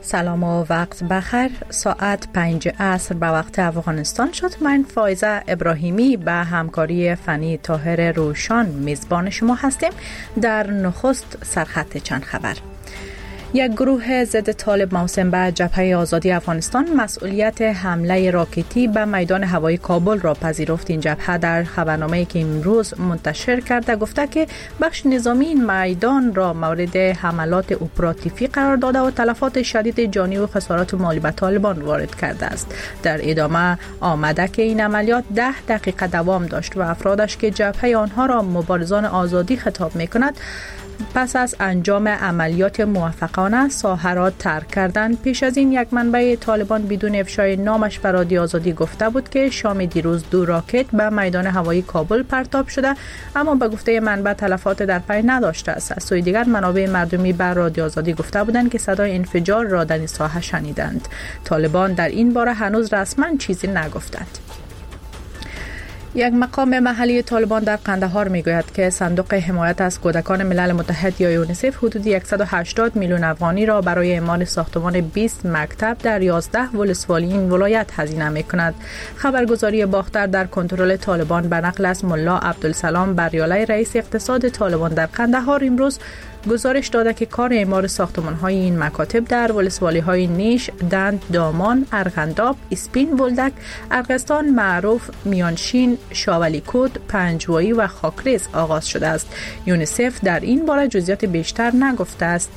سلام و وقت بخیر. ساعت 5 عصر به وقت افغانستان شد. من فایزه ابراهیمی به همکاری فنی طاهر روشان میزبان شما هستیم. در نخست سرخط چند خبر. یک گروه ضد طالب موسوم به جبهه آزادی افغانستان مسئولیت حمله راکتی به میدان هوایی کابل را پذیرفت. این جبهه در خبرنامه‌ای که امروز منتشر کرده گفته که بخش نظامی این میدان را مورد حملات اپراتیفی قرار داده و تلفات شدید جانی و خسارات مالی به طالبان وارد کرده است. در ادامه آمده که این عملیات 10 دقیقه دوام داشت و افرادش که جبهه آنها را مبارزان آزادی خطاب می‌کند پس از انجام عملیات موفقانه ساحه را ترک کردند. پیش از این یک منبع طالبان بدون افشای نامش به رادیو آزادی گفته بود که شام دیروز 2 راکت به میدان هوایی کابل پرتاب شده، اما به گفته منبع تلفات در پی نداشته است. از سوی دیگر منابع مردمی به رادیو آزادی گفته بودند که صدای انفجار را در این ساحه شنیدند. طالبان در این باره هنوز رسما چیزی نگفتند. یک مقام محلی طالبان در قندهار میگوید که صندوق حمایت از کودکان ملل متحد یا یونیسف حدود 180 میلیون افغانی را برای اعمار ساختمان 20 مکتب در 11 ولسوالی این ولایت هزینه میکند. خبرگزاری باختر در کنترل طالبان به نقل از ملا عبدالسلام بریالی رئیس اقتصاد طالبان در قندهار امروز گزارش داده که کار اعمار ساختمان‌های این مکاتب در ولسوالی‌های نیش، دند، دامان، ارغنداب، اسپین بولدک، ارغستان معروف، میانشین، شاولی کود، پنجوایی و خاکریز آغاز شده است. یونیسف در این باره جزئیات بیشتر نگفته است.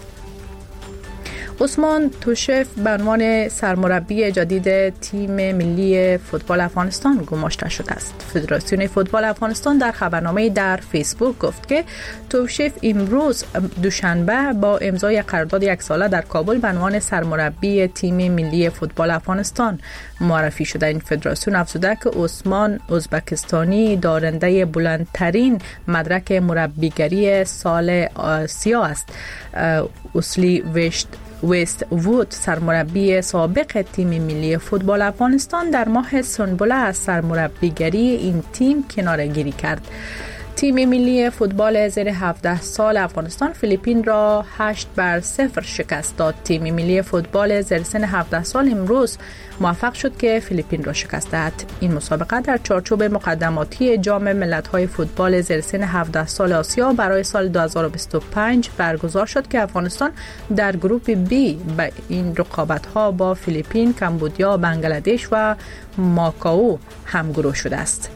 عثمان توشف به عنوان سرمربی جدید تیم ملی فوتبال افغانستان گماشته شده است. فدراسیون فوتبال افغانستان در خبرنامه‌ای در فیسبوک گفت که توشف امروز دوشنبه با امضای قرارداد 1 ساله در کابل به عنوان سرمربی تیم ملی فوتبال افغانستان معرفی شده. این فدراسیون افزوده که عثمان ازبکستانی دارنده بلندترین مدرک مربیگری سال آسیا است. اصلی وست وود سرمربی سابق تیم ملی فوتبال افغانستان در ماه سنبله از سرمربیگری این تیم کناره‌گیری کرد. تیم ملی فوتبال زیر 17 سال افغانستان فیلیپین را 8-0 شکست داد. تیم ملی فوتبال زیر سن 17 سال امروز موفق شد که فیلیپین را شکست دهد. این مسابقه در چارچوب مقدماتی جام ملت‌های فوتبال زیر سن 17 سال آسیا برای سال 2025 برگزار شد که افغانستان در گروپ بی به این رقابت‌ها با فیلیپین، کمبودیا، بنگلادش و ماکائو همگروه شده است.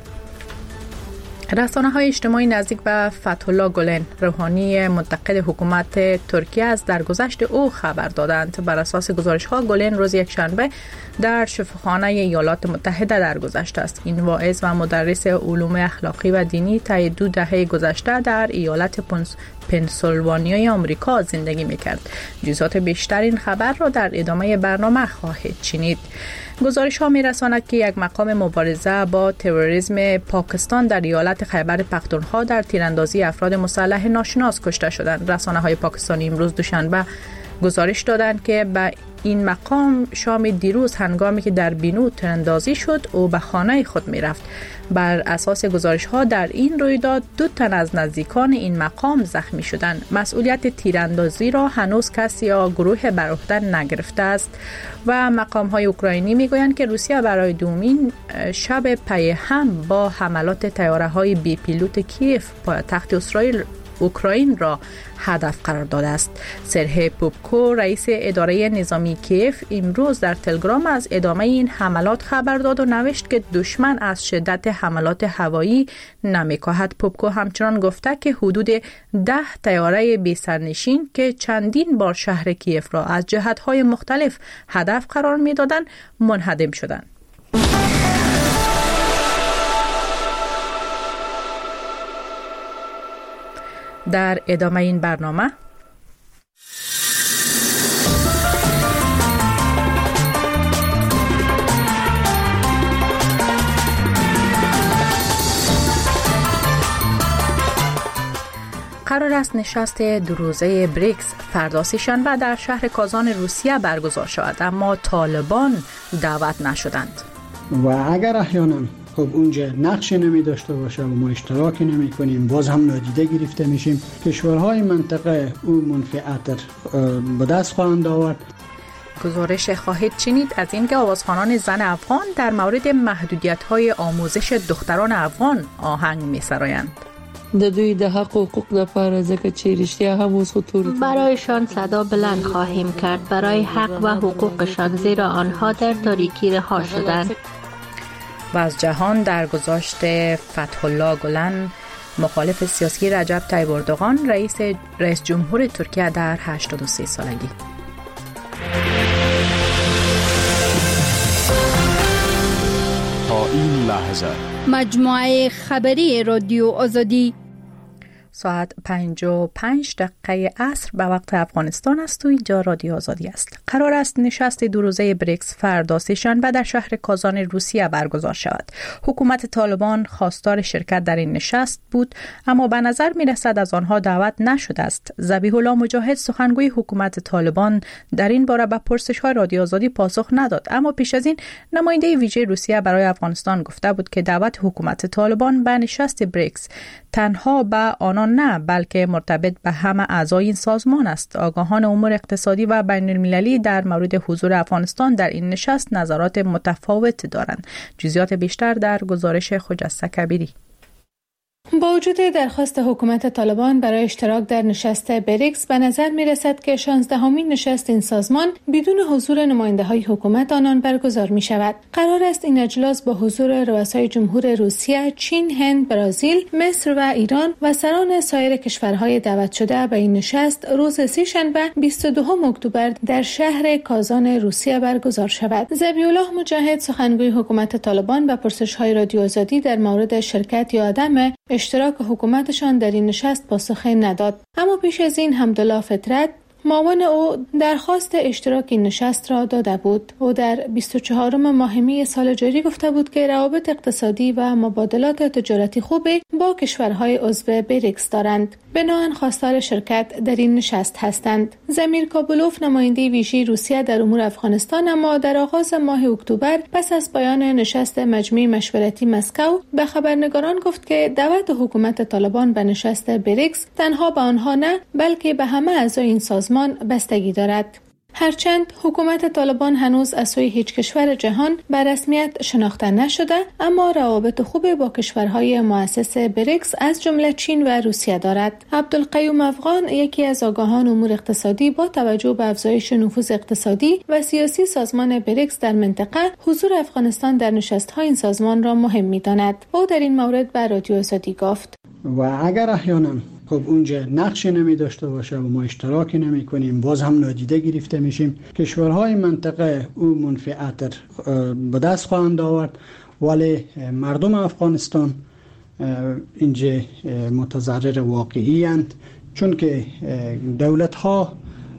رسانه‌های اجتماعی نزدیک به فتح‌الله گلن روحانی منتقد حکومت ترکیه از درگذشت او خبر دادند. بر اساس گزارش‌ها گلن روز یکشنبه در شفاخانه ایالات متحده درگذشته است. این واعظ و مدرس علوم اخلاقی و دینی طی 2 دهه گذشته در ایالت پنسیلوانیای آمریکا زندگی می‌کرد. جزئیات بیشتر این خبر را در ادامه برنامه خواهید شنید. گزارش‌ها می‌رساند که یک مقام مبارزه با تروریسم پاکستان در ایالت خیبر پختونخوا در تیراندازی افراد مسلح ناشناس کشته شدند. رسانه‌های پاکستانی امروز دوشنبه گزارش دادند که به این مقام شام دیروز هنگامی که در بینو تیراندازی شد او به خانه خود می‌رفت. بر اساس گزارش‌ها در این رویداد 2 تن از نزدیکان این مقام زخمی شدند. مسئولیت تیراندازی را هنوز کسی یا گروه بر عهده نگرفته است و مقام‌های اوکراینی می‌گویند که روسیه برای دومین شب پی هم با حملات طیاره‌های بی پیلوت کیف پایتخت اوکراین را هدف قرار داده است. سرهی پوپکو رئیس اداره نظامی کیف امروز در تلگرام از ادامه این حملات خبر داد و نوشت که دشمن از شدت حملات هوایی نمی‌کاهد. پوپکو همچنان گفته که حدود 10 طیاره بی سرنشین که چندین بار شهر کیف را از جهت‌های مختلف هدف قرار می‌دادند منهدم شدند. در ادامه این برنامه قرار است نشست 2 روزه بریکس فردا سه‌شنبه در شهر کازان روسیه برگزار شود، اما طالبان دعوت نشدند. و اگر احیانا خب اونجا نقشی نمی داشته باشه و ما اشتراکی نمی کنیم، باز هم نادیده گرفته میشیم. کشورهای منطقه اون منفعت به دست خواهند آورد. گزارش خواهید شنید از اینکه آوازخوانان زن افغان در مورد محدودیت‌های آموزش دختران افغان آهنگ می‌سرایند. د دوی د حق و حقوق لپاره ځکه چې رښتیا هم اوس خطور برایشان صدا بلند خواهیم کرد برای حق و حقوقشان، زیرا آنها در تاریکی رها شدند. و از جهان در گذاشت فتح الله گلن، مخالف سیاسی رجب طیب اردوغان، رئیس جمهور ترکیه در 83 سالگی. تا این لحظه مجموعه خبری رادیو آزادی ساعت 5:05 عصر به وقت افغانستان است و اینجا رادیو آزادی است. قرار است نشست دو روزه بریکس فردا سه‌شنبه در شهر کازان روسیه برگزار شود. حکومت طالبان خواستار شرکت در این نشست بود، اما به نظر می رسد از آنها دعوت نشده است. ذبیح الله مجاهد، سخنگوی حکومت طالبان، در این باره به پرسش‌های رادیو آزادی پاسخ نداد، اما پیش از این نماینده ویژه روسیه برای افغانستان گفته بود که دعوت حکومت طالبان به نشست بریکس تنها به آنان نه بلکه مرتبط به همه اعضای این سازمان است. آگاهان امور اقتصادی و بین المللی در مورد حضور افغانستان در این نشست نظرات متفاوت دارند. جزئیات بیشتر در گزارش خجسته کبیری. با وجود درخواست حکومت طالبان برای اشتراک در نشست بریکس، به نظر می رسد که 16مین نشست این سازمان بدون حضور نماینده های حکومت آنان برگزار می شود. قرار است این اجلاس با حضور رؤسای جمهور روسیه، چین، هند، برزیل، مصر و ایران و سران سایر کشورهای دعوت شده به این نشست روز سه‌شنبه 22 اکتبر در شهر کازان روسیه برگزار شود. ذبیح الله مجاهد، سخنگوی حکومت طالبان، به پرسش‌های رادیو آزادی در مورد شرکت یا عدم اشتراک حکومتشان در این نشست پاسخی نداد. اما پیش از این حمدالله فطرت، معاون او، درخواست اشتراک این نشست را داده بود. او در 24 ماه می سال جاری گفته بود که روابط اقتصادی و مبادلات تجارتی خوبی با کشورهای عضو بریکس دارند. بنابراین خواستار شرکت در این نشست هستند. زمیر کابلوف، نماینده ویژه روسیه در امور افغانستان، اما در آغاز ماه اکتبر پس از پایان نشست مجمع مشورتی مسکو به خبرنگاران گفت که دعوت حکومت طالبان به نشست بریکس تنها به آنها نه بلکه به همه اعضای این سازمان بستگی دارد. هرچند حکومت طالبان هنوز از سوی هیچ کشور جهان به رسمیت شناخته نشده، اما روابط خوب با کشورهای مؤسس بریکس از جمله چین و روسیه دارد. عبدالقیوم افغان، یکی از آگاهان امور اقتصادی، با توجه به افزایش نفوذ اقتصادی و سیاسی سازمان بریکس در منطقه، حضور افغانستان در نشست‌های این سازمان را مهم می‌داند. او در این مورد به رادیو آزادی گفت: و اگر احیانا خب اونجا نقشی نمی داشته باشه و ما اشتراکی نمی کنیم، باز هم نادیده گرفته میشیم. کشورهای منطقه او منفعتر به دست خواهند آورد، ولی مردم افغانستان اینجا متضرر واقعی اند، چون که دولت ها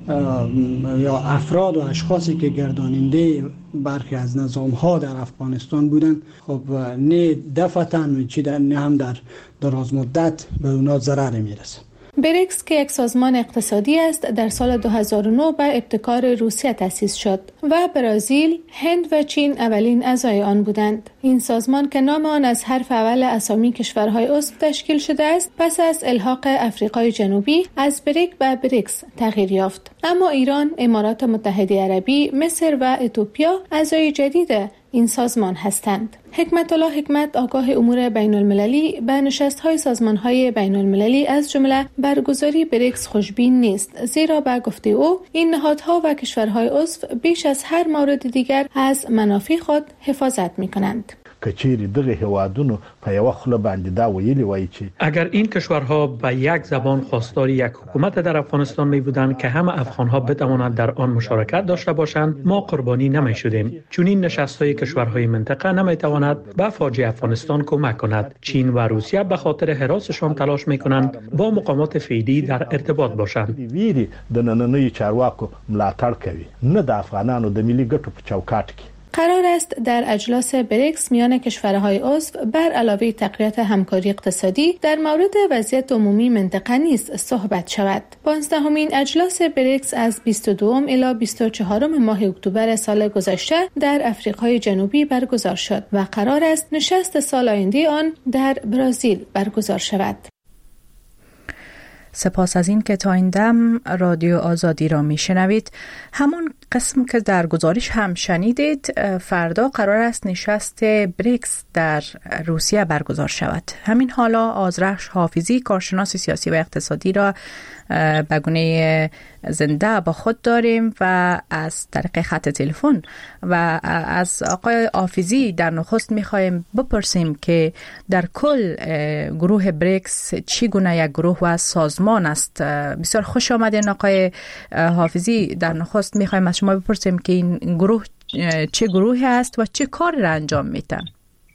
یا افراد و اشخاصی که گرداننده برخی از نظام ها در افغانستان بودند، خب نه دفعتاً نه هم در دراز مدت به اونا ضرر میرسه. بریکس که یک سازمان اقتصادی است، در سال 2009 به ابتکار روسیه تأسیس شد و برزیل، هند و چین اولین اعضای آن بودند. این سازمان که نام آن از حرف اول اسامی کشورهای عضو تشکیل شده است، پس از الحاق افریقای جنوبی از بریک به بریکس تغییر یافت. اما ایران، امارات متحده عربی، مصر و اتیوپیا اعضای جدید این سازمان هستند. حکمت الله حکمت، آگاه امور بین المللی، به نشست‌های سازمان‌های بین المللی از جمله برگزاری بریکس خوشبین نیست، زیرا به گفته او این نهادها و کشورهای عضو بیش از هر مورد دیگر از منافع خود حفاظت می‌کنند. کچیری دغه هوادونو په یو خله باندې دا ویلی وای چې اگر این کشورها به یک زبان خواستار یک حکومت در افغانستان می بودند که همه افغانها بتوانند در آن مشارکت داشته باشند، ما قربانی نمی شدیم. چون این نشست‌های کشورهای منطقه نمی تواند به فاجعه افغانستان کمک کند. چین و روسیه به خاطر حراسشان تلاش می کنند با مقامات فعلی در ارتباط باشند. ویری د نننوي چارواکو ملاتړ کوي، نه د افغانانو د ملي ګټو په چوکاټ کې. قرار است در اجلاس بریکس میان کشورهای عضو بر علاوه تقویت همکاری اقتصادی در مورد وضعیت عمومی منطقه نیز صحبت شود. 15مین اجلاس بریکس از 22 الی 24 ماه اکتبر سال گذشته در افریقای جنوبی برگزار شد و قرار است نشست سال آینده آن در برزیل برگزار شود. سپاس از این که تا این دم رادیو آزادی را میشنوید. همون قسم که در گزارش هم شنیدید، فردا قرار است نشست بریکس در روسیه برگزار شود. همین حالا آذرخش حافظی، کارشناس سیاسی و اقتصادی را به گونه زنده با خود داریم و از طریق خط تلفن و از آقای حافظی در نخست میخوایم بپرسیم که در کل گروه بریکس چی گونه یک گروه و سازمان است. بسیار خوش آمدین آقای حافظی. در نخست میخوایم از شما بپرسیم که این گروه چه گروهی است و چه کاری را انجام میدن.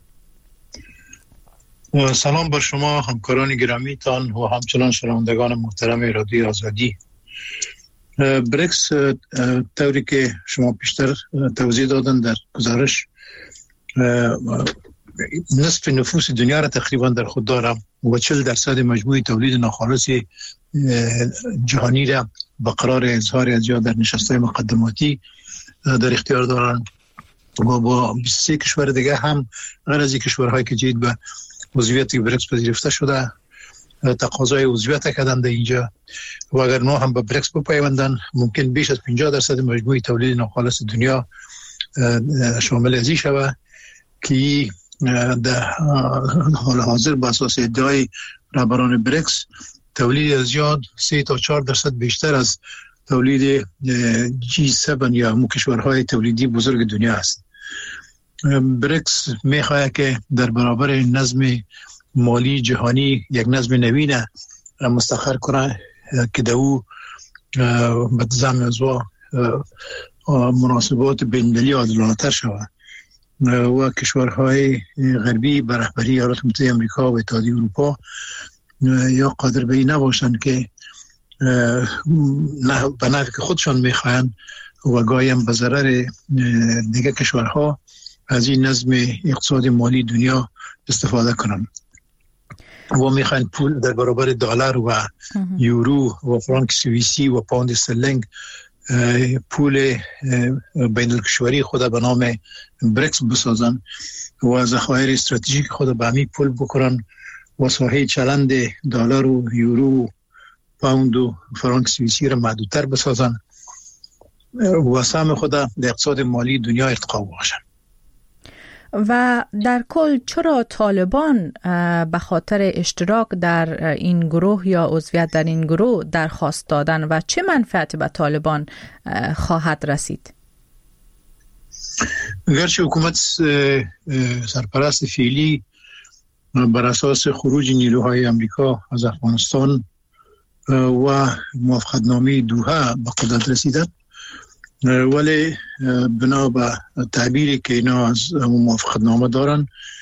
سلام بر شما همکاران گرامیتان و همچنان شنوندگان محترم رادیو آزادی. بریکس طوری که شما پیشتر توضیح دادن در گزارش، نصف نفوس دنیا را تقریبا در خود دارم و 40% مجموع تولید ناخالص جهانی را به قرار اظهار از یا در نشست‌های مقدماتی در اختیار دارند و با 23 کشور دیگه هم غیر از کشورهایی که جدید به عضویت بریکس پذیرفته شده تقاضای عضویت کردند اینجا و اگر نه هم به بریکس بپیوندن ممکن بیش از 50% مجموع تولید ناخالص دنیا شامل ازی شود که در حال حاضر با اساس ادعای رهبران بریکس تولید از زیاد 3 تا 4% بیشتر از تولید G7 یا همون کشورهای تولیدی بزرگ دنیا است. بریکس میخواهد که در برابر نظم مالی جهانی یک نظم نوین مستقر کنه که در او به ضمن از مناسبات بین‌المللی عادلانه‌تر شود و کشورهای غربی به رهبری ایالات متحده آمریکا و اتحادیه اروپا یا قادر به این نباشند که به نحوی که خودشان میخواهند و گاهی هم به ضرر دیگه کشورها از این نظم اقتصاد مالی دنیا استفاده کنند و میخواهند پول در برابر دلار و یورو و فرانک سوئیسی و پوند استرلینگ پول بین الکشوری خود به نام بریکس بسازن و ذخایر استراتژیک خود به همین پول بکنن و ساحه چلند دلار و یورو پوند و فرانک سوئیسی را محدودتر بسازن و سهم خود در اقتصاد مالی دنیا ارتقا بخشن. و در کل چرا طالبان به خاطر اشتراک در این گروه یا عضویت در این گروه درخواست دادن و چه منفعتی به طالبان خواهد رسید؟ گرچه حکومت سرپرست فعلی بر اساس خروج نیروهای امریکا از افغانستان و موافقتنامه دوحه به قدرت رسیدند، ولی بنا به تعبیری که اینا از موافقتنامه دارن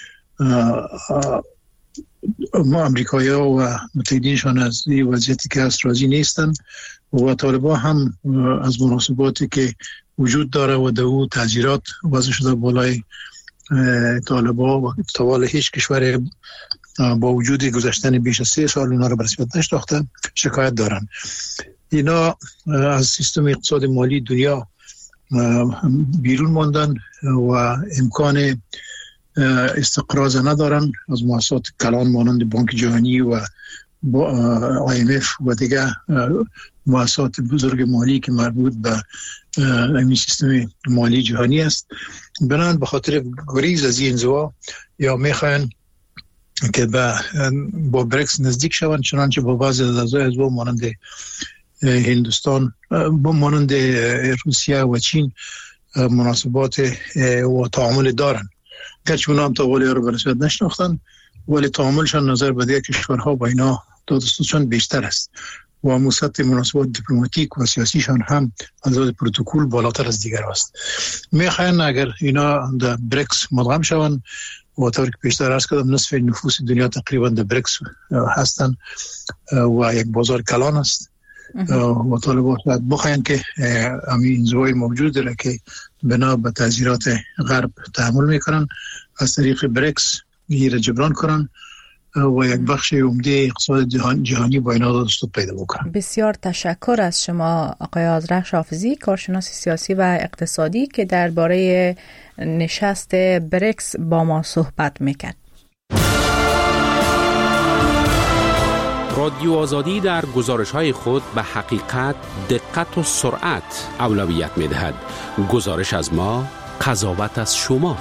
ما امریکایی‌ها و متحدینشان از این وضعیتی که هست راضی نیستن و طالبان هم از مناسباتی که وجود داره و دو تاثیرات وضع شده بالای طالبان و طوال هیچ کشور با وجود گذشتن بیش از 3 سال اینا رو به رسمیت نشناختن شکایت دارن. اینا از سیستم اقتصاد مالی دنیا بیرون ماندن و امکان استقراض ندارن از مؤسسات کلان مانند بانک جهانی و IMF و دیگه مؤسسات بزرگ مالی که مربوط به این سیستم مالی جهانی است. بنابراین به خاطر گریز از این انزوا یا میخواین که با بریکس نزدیک شوند، چنانچه با بعضی از اعضای حزب مانند هندوستان با مانند روسیه و چین مناسبات و تعامل دارن، گرچه اونا هم تا ولی رو برسید نشناختن ولی تعاملشان نظر به دیگه کشورها با اینا دادستانشان بیشتر است و مسطح مناسبات دیپلماتیک و سیاسیشان هم از لحاظ پروتکل بالاتر از دیگر است. میخواین اگر اینا در بریکس مدغم شوند و طوری که پیشتر عرض کردم نصف نفوس دنیا تقریبا در بریکس هستن و یک بازار کلان است و طالبان باید بخواین که همین انزوای موجود داره که بنا به تاثیرات غرب تحمل میکنن از طریق بریکس را جبران کنن و یک بخش عمده اقتصاد جهانی با اینا دستور پیدا بکنن. بسیار تشکر از شما آقای آذرخش حافظی، کارشناس سیاسی و اقتصادی که درباره نشست بریکس با ما صحبت میکرد. رادیو آزادی در گزارش‌های خود به حقیقت، دقت و سرعت اولویت می‌دهد. گزارش از ما، قضاوت از شما.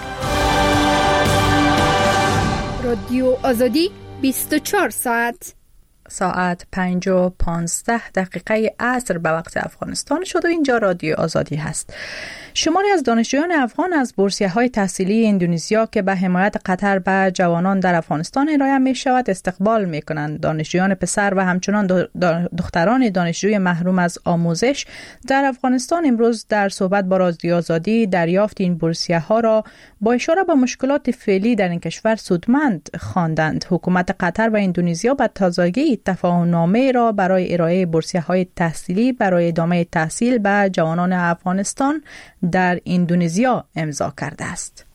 رادیو آزادی 24 ساعت 5:15 عصر به وقت افغانستان شد و اینجا رادیو آزادی هست. شماری از دانشجویان افغان از بورسیه‌های تحصیلی اندونزیا که به حمایت قطر به جوانان در افغانستان ارائه می شود استقبال می کنند. دانشجویان پسر و همچنان دختران دانشجوی محروم از آموزش در افغانستان امروز در صحبت با رادیو آزادی دریافت این بورسیه‌ها را با اشاره به مشکلات فعلی در این کشور سودمند خواندند. حکومت قطر و اندونزیا به تازگی تفاهم‌نامه را برای ارائه بورسیه‌های تحصیلی برای ادامه تحصیل به جوانان افغانستان در اندونزیا امضا کرده است.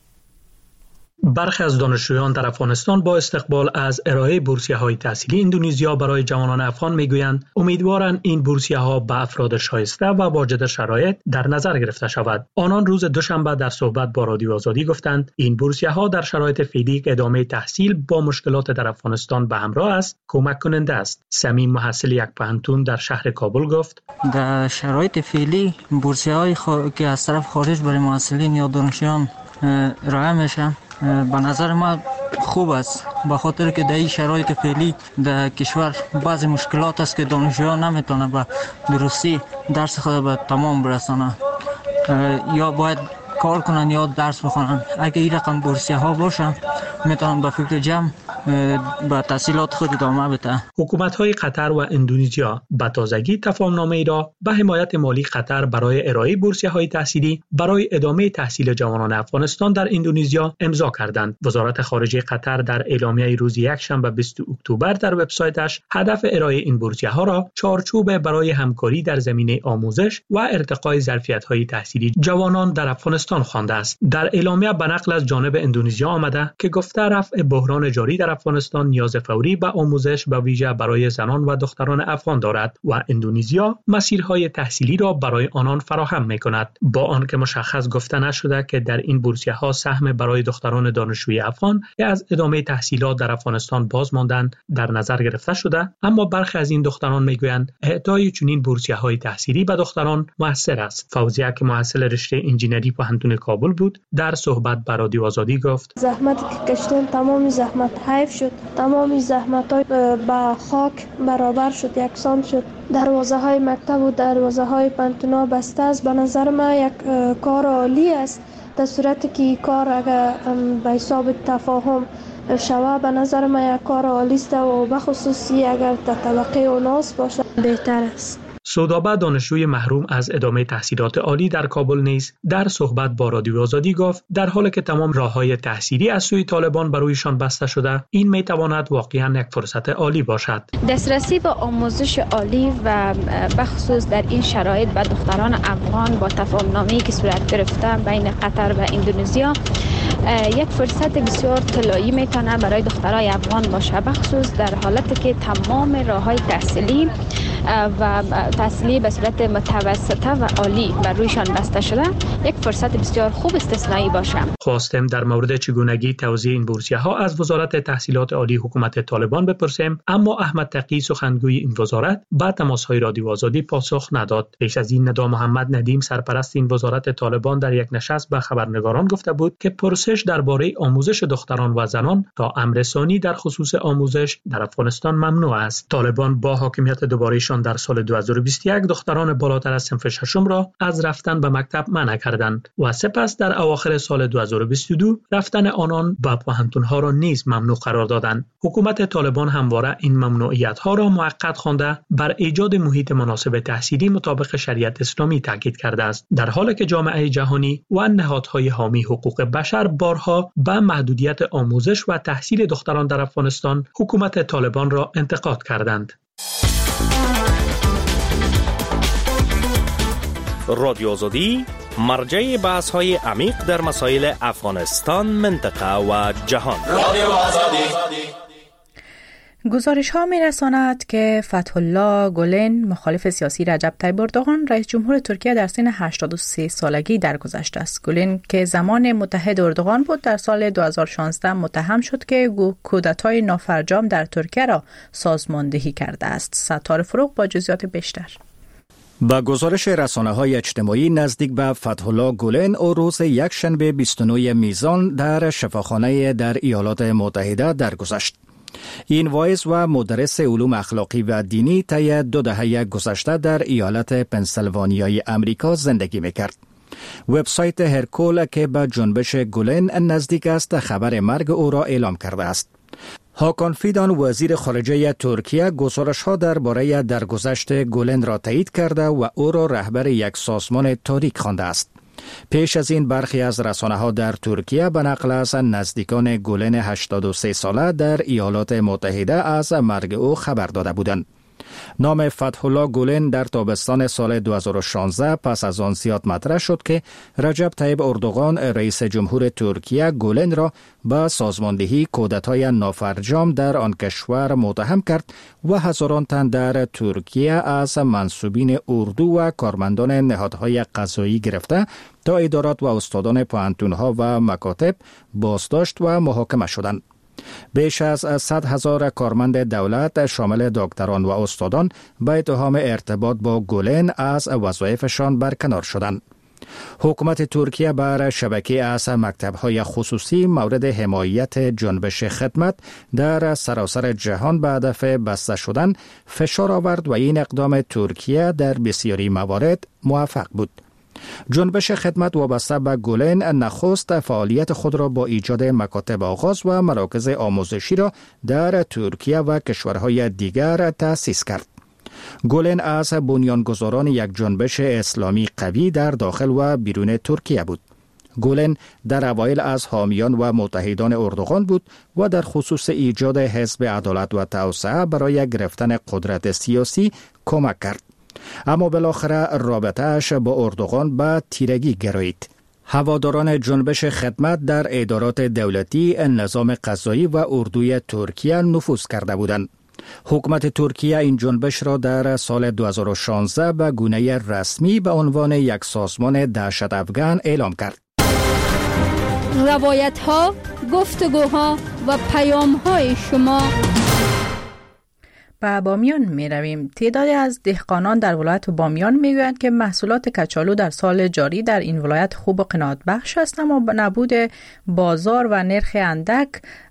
برخی از دانشجویان در افغانستان با استقبال از ارائه بورسیه‌های تحصیلی اندونزیا برای جوانان افغان میگویند امیدوارند این بورسیه‌ها به افراد شایسته و واجد شرایط در نظر گرفته شود. آنان روز دوشنبه در صحبت با رادیو آزادی گفتند این بورسیه‌ها در شرایط فعلی که ادامه تحصیل با مشکلات در افغانستان به همراه است کمک کننده است. صمیم محصل یک پوهنتون در شهر کابل گفت در شرایط فعلی بورسیه‌های که از طرف خارج برای محصلین یا دانشجویان ارائه میشن به نظر ما خوب است، به خاطر که در این شرایط فعلی در کشور بعضی مشکلات است که دانشجویان نمیتونن به درستی درس خود به تمام برسانند، یا باید کار کنن یا درس بخونن. اگه این رقم بورسیه ها باشن میتونن به فکر جمع به تحصیلات خود ادامه بده. حکومت‌های قطر و اندونزیا به تازگی تفاهم‌نامه‌ای را به حمایت مالی قطر برای ارائه بورسیه‌های تحصیلی برای ادامه تحصیل جوانان افغانستان در اندونزیا امضا کردند. وزارت خارجه قطر در اعلامیه روز یکشنبه 20 اکتبر در وبسایتش هدف ارائه این بورسیه‌ها را چارچوب برای همکاری در زمینه آموزش و ارتقای ظرفیت‌های تحصیلی جوانان در افغانستان خوانده است. در اعلامیه به نقل از جانب اندونزیا آمده که گفته رفع بحران جاری در افغانستان نیاز فوری به آموزش به ویژه برای زنان و دختران افغان دارد و اندونزیا مسیرهای تحصیلی را برای آنان فراهم می‌کند. با آنکه مشخص گفته نشده که در این بورسیه‌ها سهم برای دختران دانشجوی افغان که از ادامه تحصیلات در افغانستان باز ماندند در نظر گرفته شده، اما برخی از این دختران میگویند اعطای چنین بورسیه‌های تحصیلی به دختران موثر است. فوزیه که محصل رشته انجینری پوهنتون کابل بود در صحبت با رادیو آزادی گفت زحمتی که کشیدم تمام زحمت حیف شد، تمام زحمت‌های با خاک برابر شد، یکسان شد. دروازه های مکتب و دروازه های پانتونا بسته است. به نظر من یک کار عالی است. در صورتی که کار اگر به حساب تفاهم شوه به نظر من یک کار عالی است و بخصوصی اگر در طبقه اوناس باشه بهتر است. سودابه دانشجوی محروم از ادامه تحصیلات عالی در کابل نیز در صحبت با رادیو آزادی گفت در حالی که تمام راه‌های تحصیلی از سوی طالبان برویشان بسته شده، این میتواند واقعاً یک فرصت عالی باشد. دسترسی به آموزش عالی و بخصوص در این شرایط به دختران افغان با تفاهم‌نامه‌ای که صورت گرفته بین قطر و اندونزیا یک فرصت بسیار طلایی میتونه برای دخترای افغان باشه، بخصوص در حالتی که تمام راه‌های تحصیلی و تحصیلی به صورت متوسطه و عالی بر رویشان بسته شده، یک فرصت بسیار خوب استثنایی باشه. خواستم در مورد چگونگی توزیع این بورسیه‌ها از وزارت تحصیلات عالی حکومت طالبان بپرسیم، اما احمد تقی سخنگوی این وزارت با تماس‌های رادیو آزادی پاسخ نداد. پیش از این ندا محمد ندیم سرپرست این وزارت طالبان در یک نشست به خبرنگاران گفته بود که پرسش درباره آموزش دختران و زنان تا امر ثانی در خصوص آموزش در افغانستان ممنوع است. طالبان با حاکمیت دوباره‌شان در سال 2021 دختران بالاتر از صنف ششم را از رفتن به مکتب منع کردند و سپس در اواخر سال 2022 رفتن آنان به پوهنتون‌ها را نیز ممنوع قرار دادند. حکومت طالبان همواره این ممنوعیت‌ها را موقت خوانده بر ایجاد محیط مناسب تحصیلی مطابق شریعت اسلامی تاکید کرده است، در حالی که جامعه جهانی و نهادهای حامی حقوق بشر بارها به محدودیت آموزش و تحصیل دختران در افغانستان حکومت طالبان را انتقاد کردند. رادیو آزادی مرجع بحث‌های عمیق در مسائل افغانستان، منطقه و جهان. رادیو آزادی. گزارش ها می رساند که فتح الله گولن مخالف سیاسی رجب طیب اردوغان رئیس جمهور ترکیه در سن 83 سالگی درگذشته است. گولن که زمان متحد اردوغان بود در سال 2016 متهم شد که کودتای نافرجام در ترکیه را سازماندهی کرده است. ستار فروغ با جزئیات بیشتر. با گزارش رسانه‌های اجتماعی نزدیک به فتح الله گولن او روز یکشنبه 29 میزان در شفاخانه در ایالات متحده درگذشت. این واعظ و مدرس علوم اخلاقی و دینی طی 2 دهه گذشته در ایالت پنسیلوانیای امریکا زندگی می‌کرد. وبسایت هرکول که به جنبش گولن نزدیک است خبر مرگ او را اعلام کرده است. هاکان فیدان وزیر خارجه ترکیه گزارش‌ها درباره درگذشت گولن را تایید کرده و او را رهبر یک سازمان تاریک خوانده است. پیش از این برخی از رسانه‌ها در ترکیه به نقل از نزدیکان گولن 83 ساله در ایالات متحده از مرگ او خبر داده بودند. نام فتح الله گولن در تابستان سال 2016 پس از آن زیاد مطرح شد که رجب طیب اردوغان رئیس جمهور ترکیه گولن را به سازماندهی کودتای نافرجام در آن کشور متهم کرد و هزاران تن در ترکیه از منصوبین اردو و کارمندان نهادهای قضایی گرفته تا ادارات و استادان پوهنتون‌ها و مکاتب بازداشت و محاکمه شدند. بیش از 100,000 کارمند دولت شامل دکتران و استادان به اتهام ارتباط با گولن از وظایفشان برکنار شدند. حکومت ترکیه بر شبکه از مکتب‌های خصوصی مورد حمایت جنبش خدمت در سراسر جهان به هدف بسته شدن فشار آورد و این اقدام ترکیه در بسیاری موارد موفق بود. جنبش خدمت وابسته به گولن نخست فعالیت خود را با ایجاد مکاتب آغاز و مراکز آموزشی را در ترکیه و کشورهای دیگر تأسیس کرد. گولن از بنیانگذاران یک جنبش اسلامی قوی در داخل و بیرون ترکیه بود. گولن در اوایل از حامیان و متحدان اردوغان بود و در خصوص ایجاد حزب عدالت و توسعه برای گرفتن قدرت سیاسی کمک کرد. اما بالاخره رابطه‌اش با اردوغان به تیرگی گرایید. هواداران جنبش خدمت در ادارات دولتی، نظام قضایی و اردوی ترکیه نفوذ کرده بودند. حکومت ترکیه این جنبش را در سال 2016 به گونه رسمی به عنوان یک سازمان دهشت افکن اعلام کرد. روایت‌ها، گفتگوها و پیام‌های شما. به بامیان می رویم. تعدادی از دهقانان در ولایت بامیان می گویند که محصولات کچالو در سال جاری در این ولایت خوب و قناعت بخش است، اما نبود بازار و نرخ اندک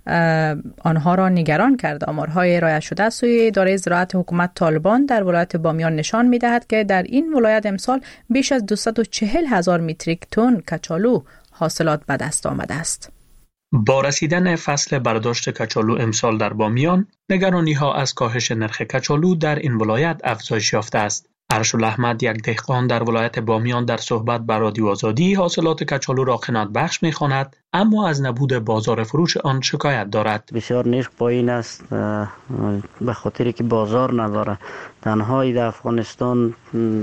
آنها را نگران کرد. آمارهای ارائه شده سوی اداره زراعت حکومت طالبان در ولایت بامیان نشان می دهد که در این ولایت امسال بیش از 240,000 متریک تن کچالو حاصلات به دست آمده است. با رسیدن فصل برداشت کچالو امسال در بامیان، نگرانی‌ها از کاهش نرخ کچالو در این ولایت افزایش یافته است. ارشد احمد، یک دهقان در ولایت بامیان، در صحبت با رادیو آزادی حاصلات کچالو را قناعت بخش می‌خواند، اما از نبود بازار فروش آن شکایت دارد. بسیار نرخ پایین است به خاطر که بازار نداره. تنهایی در افغانستان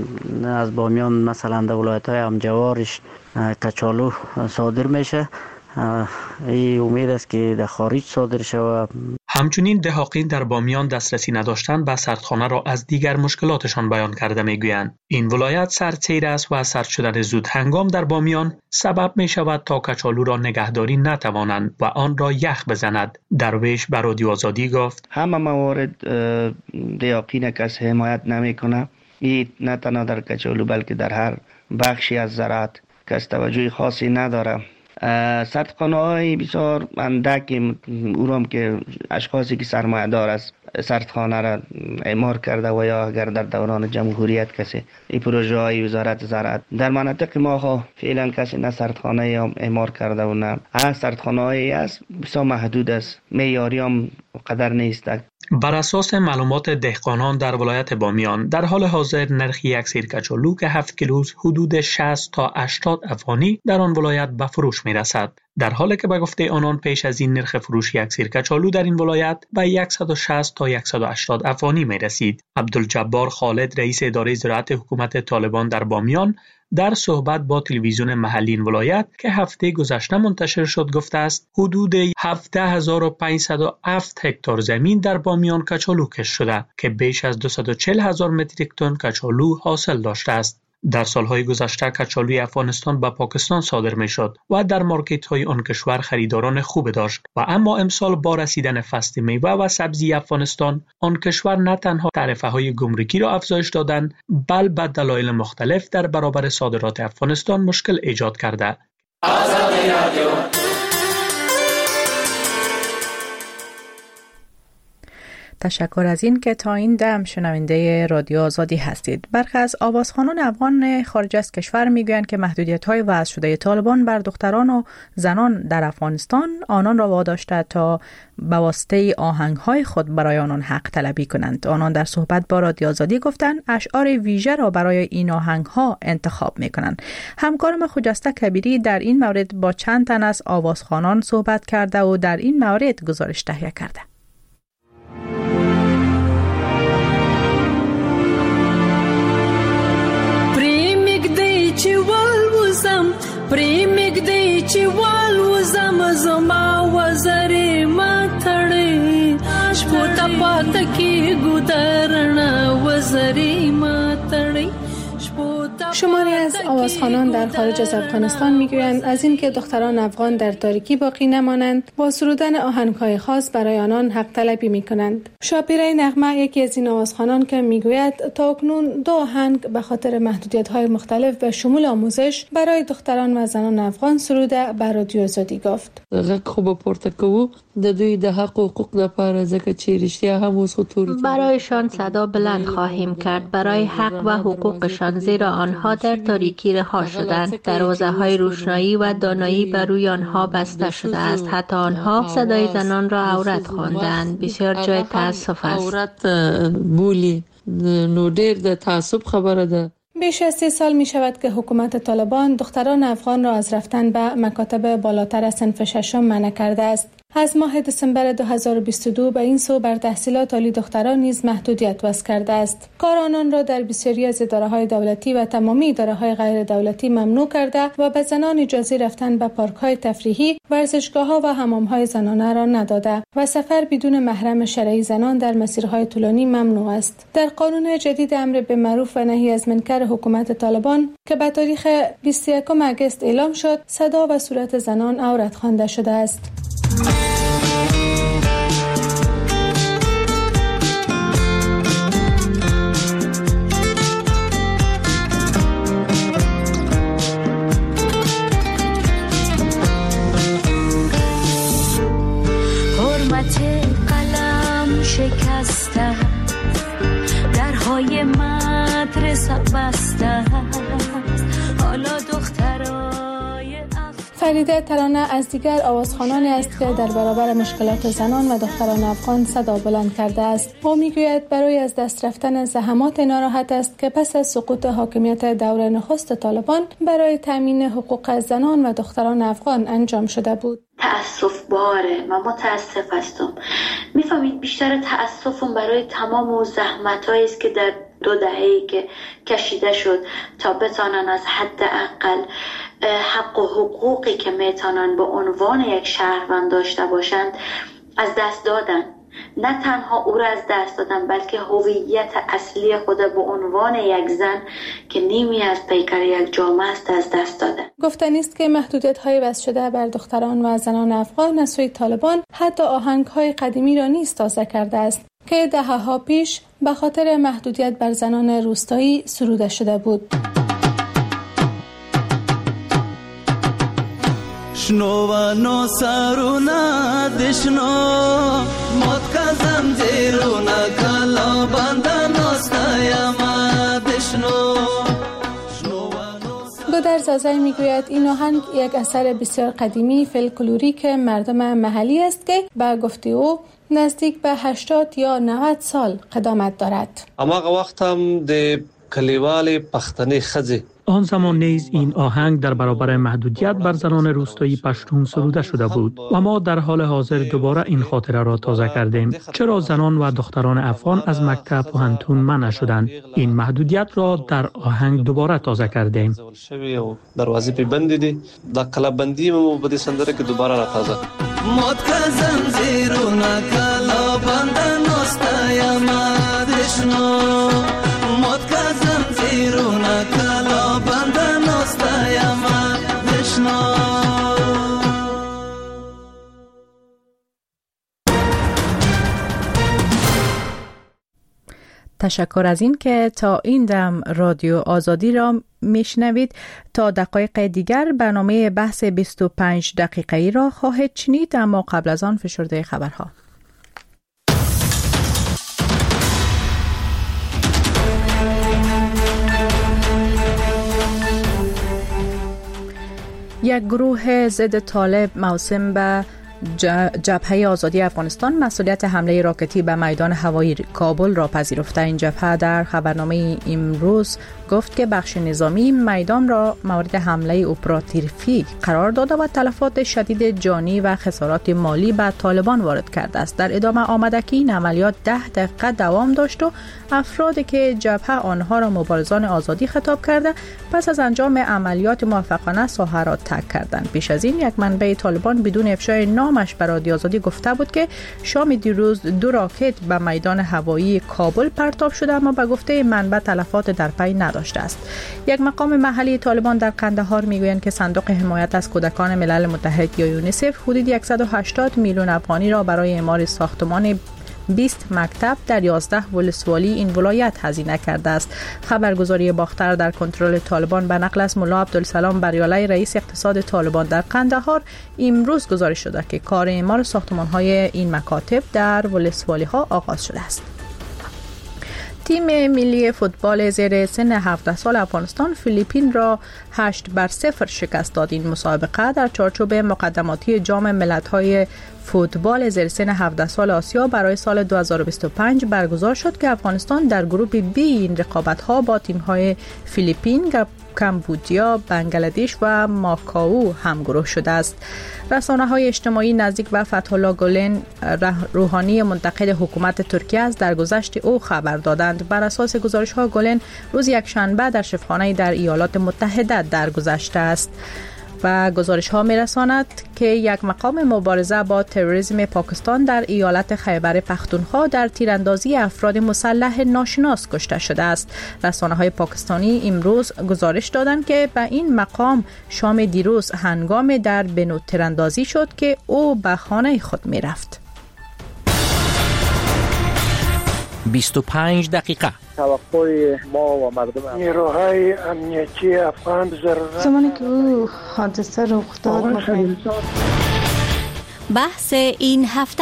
از بامیان مثلا در ولایت‌های همجوارش کچالو صادر میشه. این امید است که در خارج صادر شود. همچنین دهاقین در بامیان دسترسی نداشتن به سردخانه را از دیگر مشکلاتشان بیان کرده میگویند. این ولایت سردسیر است و سرد شدن زود هنگام در بامیان سبب می شود تا کچالو را نگهداری نتوانند و آن را یخ بزند. درویش بر رادیو آزادی گفت همه موارد دهاقین کس حمایت نمی کنه. این نه تنها در کچالو بلکه در هر بخشی از زراعت کس توجه خاصی نداره. سردخانه‌های بسیار اندک او را که اشخاصی که سرمایه‌دار است سردخانه را اعمار کرده و یا اگر در دوران جمهوریت کسی این پروژه های وزارت زراعت در مناطق ما فعلا کسی نه سردخانه اعمار کرده و نه سردخانه‌ای است بسیار محدود است، معیاری هم قدر نیست. بر اساس معلومات دهقانان در ولایت بامیان در حال حاضر نرخ یک سیر کچالو که 7 کیلو حدود 60 تا 80 افغانی در آن ولایت به فروش می رسد، در حالی که به گفته آنان پیش از این نرخ فروش یک سیر کچالو در این ولایت به 160 تا 180 افغانی می رسید. عبدالجبار خالد، رئیس اداره زراعت حکومت طالبان در بامیان، در صحبت با تلویزیون محلی این ولایت که هفته گذشته منتشر شد گفته است حدود 17507 هکتار زمین در بامیان کچالو کشت شده که بیش از 240,000 متریک تن کچالو حاصل داشته است. در سالهای گذشته کچالوی افغانستان به پاکستان صادر می شد و در مارکت های آن کشور خریداران خوب داشت و اما امسال با رسیدن فصل میوه و سبزی افغانستان آن کشور نه تنها تعرفه های گمرکی را افزایش دادند بل به دلایل مختلف در برابر صادرات افغانستان مشکل ایجاد کرده. تشکر از این که تا این دم شنونده رادیو آزادی هستید. برخی از آوازخوانان افغان خارج از کشور میگویند که محدودیت‌های وضع شده طالبان بر دختران و زنان در افغانستان آنان را واداشته تا به واسطه آهنگ‌های خود برای آنان حق طلبی کنند. آنان در صحبت با رادیو آزادی گفتند اشعار ویژه را برای این آهنگ‌ها انتخاب می‌کنند. همکارم خجسته کبیری در این مورد با چند تن از آوازخوانان صحبت کرده و در این مورد گزارش تهیه کرده. پریمګ دی چې والوزم زما وزرې ماتړې شپو ته پاته کېږو درنه وزرې ماتړې. شماری از آوازخوانان در خارج از افغانستان میگویند از اینکه دختران افغان در تاریکی باقی نمانند با سرودن آهنگ‌های خاص برای آنان حق طلبی میکنند. شاپیره نغمه یکی از این آوازخوانان که میگوید تا اکنون 2 آهنگ به خاطر محدودیت‌های مختلف به شمول آموزش برای دختران و زنان افغان سروده بر رادیو آزادی گفت. غږ خو به پورته کوو د دوی د حق و حقوق لپاره ځکه چې رښتیا هم اوس برایشان صدا بلند خواهیم کرد برای حق و حقوقشان، زیرا آنها در تاریکی رها شدند. دروازه‌های روشنایی و دانایی بر روی آنها بسته شده است. حتی آنها صدای زنان را عورت خواندند. بسیار جای تأسف است. عورت بولی نو ډیر د تعصب خبره ده. بیش از 3 سال می شود که حکومت طالبان دختران افغان را از رفتن به مکاتب بالاتر از صنف ششم منع کرده است. از ماه دسامبر 2022 به این سو بر تحصیلات عالی دختران نیز محدودیت وضع کرده است. کار آنان را در بسیاری از اداره‌های دولتی و تمامی اداره‌های غیر دولتی ممنوع کرده و به زنان اجازه رفتن به پارک‌های تفریحی، ورزشگاه‌ها و حمام‌های زنانه را نداده و سفر بدون محرم شرعی زنان در مسیرهای طولانی ممنوع است. در قانون جدید امر به معروف و نهی از منکر حکومت طالبان که به تاریخ 21 آگوست اعلام شد، صدا و صورت زنان عورت خوانده شده است. حرمت قلم شکسته، درهای مدرسه بسته، حالا دخترای فریده ترانه از دیگر آوازخوانانی است که در برابر مشکلات زنان و دختران افغان صدا بلند کرده است. او میگوید برای از دست رفتن زحمات ناراحت است که پس از سقوط حاکمیت دور نخست طالبان برای تامین حقوق زنان و دختران افغان انجام شده بود. تأسف باره، من متاسف هستم. میفهمید بیشتر تأسفم برای تمام زحمت‌هایی است که در 2 دهه‌ای که کشیده شد تا بتانن از حداقل حق و حقوقی که میتونن به عنوان یک شهروند داشته باشند از دست دادن. نه تنها او را از دست دادن بلکه هویت اصلی خود به عنوان یک زن که نیمی از پیکر یک جامعه است از دست دادن. گفتنی است که محدودیت‌های وضع شده بر دختران و زنان افغان از سوی طالبان حتی آهنگ‌های قدیمی را نیز تازه کرده است که دهه‌ها پیش به خاطر محدودیت بر زنان روستایی سروده شده بود. شنوانو سرونا دشنو مت کزم زیرونا کلا بندن استایم دشنو. گودر زازای میگوید این آهنگ یک اثر بسیار قدیمی فولکلوریک مردم محلی است که به گفته او نزدیک به 80 یا 90 سال قدامت دارد. هماغه وخت هم د کلیوالې پښتنې ښځې آن زمان نیز این آهنگ در برابر محدودیت بر زنان روستایی پشتون سروده شده بود و ما در حال حاضر دوباره این خاطره را تازه کردیم. چرا زنان و دختران افغان از مکتب و پوهنتون منع شدند؟ این محدودیت را در آهنگ دوباره تازه کردیم. دروازه پی بند دي دا کلا بندی مو په دې سندره کې دوباره را تازه موت کا زنجیرونه کلا بند نوستا ما دشنو موت کا زنجیرونه کلا بند نوستا ما دشنو. تشکر از این که تا این دم رادیو آزادی را میشنوید. تا دقایق دیگر برنامه بحث 25 دقیقه‌ای را خواهید شنید، اما قبل از آن فشرده خبرها. یک گروه ضد طالب موسوم به جبهه آزادی افغانستان مسئولیت حمله راکتی به میدان هوایی کابل را پذیرفته. این جبهه در خبرنامه امروز گفت که بخش نظامی میدان را مورد حمله اپراتیفی قرار داده و تلفات شدید جانی و خسارات مالی به طالبان وارد کرده است. در ادامه آمده که این عملیات 10 دقیقه دوام داشت و افرادی که جبهه آنها را مبارزان آزادی خطاب کرده پس از انجام عملیات موفقانه ساحه را ترک کردند. پیش از این یک منبع طالبان بدون افشای نامش به رادیو آزادی گفته بود که شام دیروز 2 راکت به میدان هوایی کابل پرتاب شده، اما به گفته منبع تلفات در پی نداشته است. یک مقام محلی طالبان در قندهار میگویند که صندوق حمایت از کودکان ملل متحد یا یونیسف حدود 180 میلیون افغانی را برای اعمار ساختمان 20 مکتب در 11 ولسوالی این ولایت هزینه کرده است. خبرگزاری باختر در کنترل طالبان به نقل از ملا عبدالسلام بریالی رئیس اقتصاد طالبان در قندهار امروز گزارش شده که کار اعمار ساختمان‌های این مکاتب در ولسوالی‌ها آغاز شده است. تیم ملی فوتبال زیر سن 17 سال افغانستان فیلیپین را 8-0 شکست داد. این مسابقه در چارچوب مقدماتی جام ملت‌های فوتبال زیر سن 17 سال آسیا برای سال 2025 برگزار شد که افغانستان در گروه بی این رقابت‌ها با تیم‌های فیلیپین، کمبودیا، بنگلادش و ماکائو همگروه شده است. رسانه‌های اجتماعی نزدیک به فتح‌الله گولن روحانی منتقد حکومت ترکیه از درگذشت او خبر دادند. بر اساس گزارش‌ها گولن روز یکشنبه در شفاخانه‌ای در ایالات متحده درگذشته است و گزارش ها می رساند که یک مقام مبارزه با تروریسم پاکستان در ایالت خیبر پختونخوا در تیراندازی افراد مسلح ناشناس کشته شده است. رسانه های پاکستانی امروز گزارش دادند که به این مقام شام دیروز هنگام در بنو تیراندازی شد که او به خانه خود می رفت. 25 دقیقه توقع ما و مردم نیروهای امنیتی افغان زمانی که او حادثه رخ داد بحث این هفته.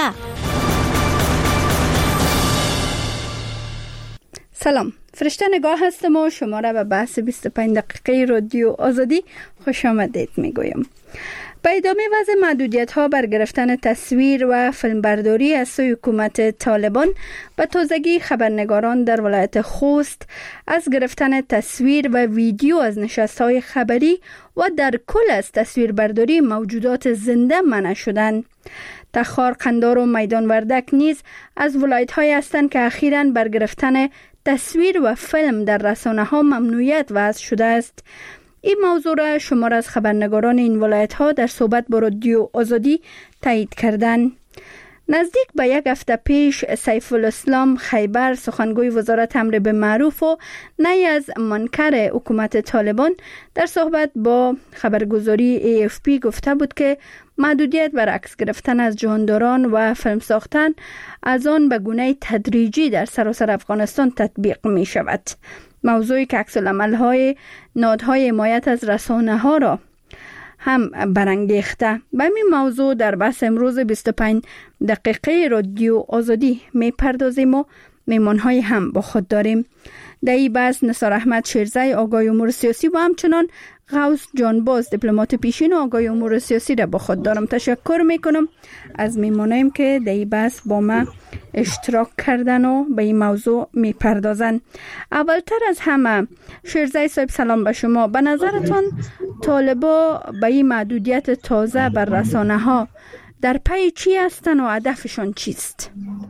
سلام، فرشته نگاه هستم و شما را به بحث 25 دقیقه رادیو آزادی خوش آمدید میگویم. به ادامه وضع محدودیت‌ها بر گرفتن تصویر و فیلمبرداری از سوی حکومت طالبان، به تازگی خبرنگاران در ولایت خوست از گرفتن تصویر و ویدیو از نشست‌های خبری و در کل از تصویربرداری موجودات زنده منع شدند. تخار، قندار و میدان وردک نیز از ولایت‌هایی هستند که اخیراً بر گرفتن تصویر و فیلم در رسانه‌ها ممنوعیت وضع شده است. این موضوع را شمار از خبرنگاران این ولایت ها در صحبت با رادیو آزادی تایید کردند. نزدیک به یک هفته پیش سیف الاسلام خیبر، سخنگوی وزارت امر بالمعروف و نهی از منکر حکومت طالبان، در صحبت با خبرگزاری AFP گفته بود که محدودیت بر عکس گرفتن از جهانداران و فیلم ساختن از آن به گونه تدریجی در سراسر افغانستان تطبیق می شود. موضوعی که عکس العمل‌های نهادهای حمایت از رسانه‌ها را هم برانگیخته. به این موضوع در بحث امروز 25 دقیقه رادیو آزادی میپردازیم و میمان‌های هم با خود داریم. در این بحث نثار احمد شیرزی، آگاه امور سیاسی و همچنان غوث جانباز، دیپلمات پیشین و آگاه امور سیاسی را با خود دارم. تشکر میکنم از میمانایم که در این بحث با ما اشتراک کردن و به این موضوع میپردازن. اولتر از همه شیرزای صاحب سلام به شما. به نظرتان طالبا به این محدودیت تازه بر رسانه ها در پی چی هستن و هدفشان چیست؟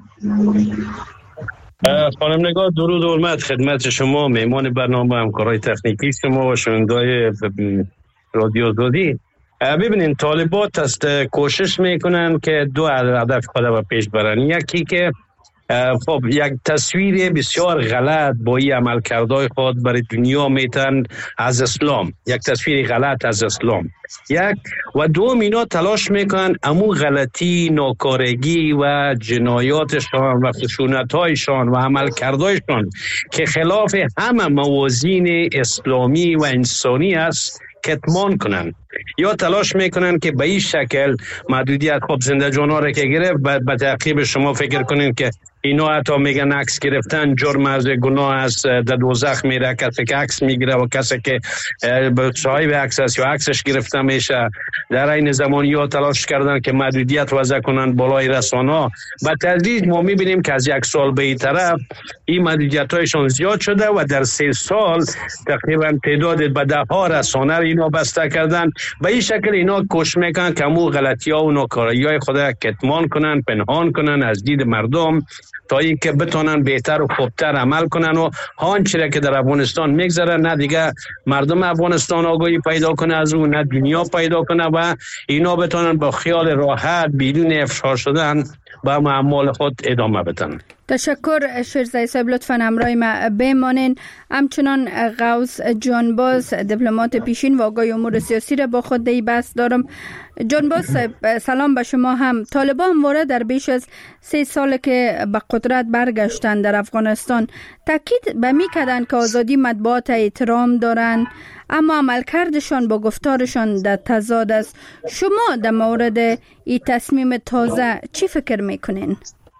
خانم نگاه، درود و حرمت خدمت شما، مهمان برنامه، همکارای تکنیکی شما و شنونده‌های رادیو آزادی. ببینین طالبات کوشش میکنن که دو هدف خود به پیش برن. یکی که خب یک تصویر بسیار غلط با این عملکردهای خود برای دنیا میتن از اسلام، یک تصویر غلط از اسلام. یک و دوم اینا تلاش میکنن امو غلطی، ناکارگی و جنایاتشان و خشونتهایشان و عملکردهایشان که خلاف همه موازین اسلامی و انسانی است کتمان کنن، یا تلاش میکنن که به این شکل محدودیت خب زنده جانا را که گرفت به تعقیب شما فکر کنین که اینا حتی میگن عکس گرفتن جرم از گناه است، در دوزخ میره کسی که عکس میگیره و کسی که صاحب عکس است یا عکسش گرفته میشه. در این زمان یا تلاش کردن که محدودیت وضع کنن بالای رسانه‌ها. به تدریج ما میبینیم که از یک سال به این طرف این محدودیت هایشان زیاد شده و در 3 سال تقریبا تعداد به 10 ها رسانه اینا بسته کردن. به این شکل اینا کوشش میکنن که همون غلطی ها و ناکاری های خود کتمان کنن، پنهان کنن از دید مردم، تا اینکه بتونن بهتر و خوبتر عمل کنن و آنچه که در افغانستان میگذره نه دیگه مردم افغانستان آگاهی پیدا کنه از اون، نه دنیا پیدا کنه و اینا بتونن با خیال راحت بدون افشار شدن با اعمال خود ادامه بدن. تشکر شیرزای صاحب، لطفاً همراه ما بمانین. همچنان غوث جانباز دیپلمات پیشین و آگاه امور سیاسی را با خود در بحث دارم. جانباز صاحب سلام به شما هم. طالبان همواره در بیش از 3 سال که به قدرت برگشتن در افغانستان تاکید به میکردند که آزادی مطبوعات احترام دارند، اما عملکردشان با گفتارشان در تضاد است. شما در مورد این تصمیم تازه چی فکر میکنین؟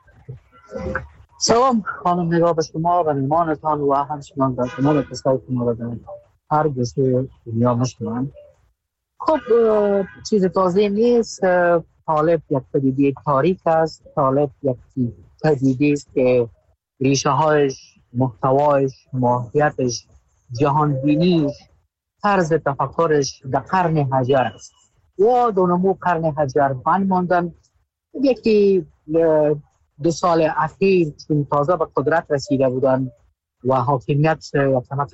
سلام خانم نگاه به شما و مهمانتان و همچنان به تمام کسایی که ما را در هر گوشه دنیا میشنوند. خب چیز تازه نیست. طالب یک پدیده تاریک است. طالب یک پدیده است که ریشه هایش، محتوایش، ماهیتش، جهان بینیش، طرز تفکرش در قرن حجر است و دونمو قرن حجر بند ماندن. یکی 2 سال اخیر چون تازه به قدرت رسیده بودن و حاکمیت یک کمک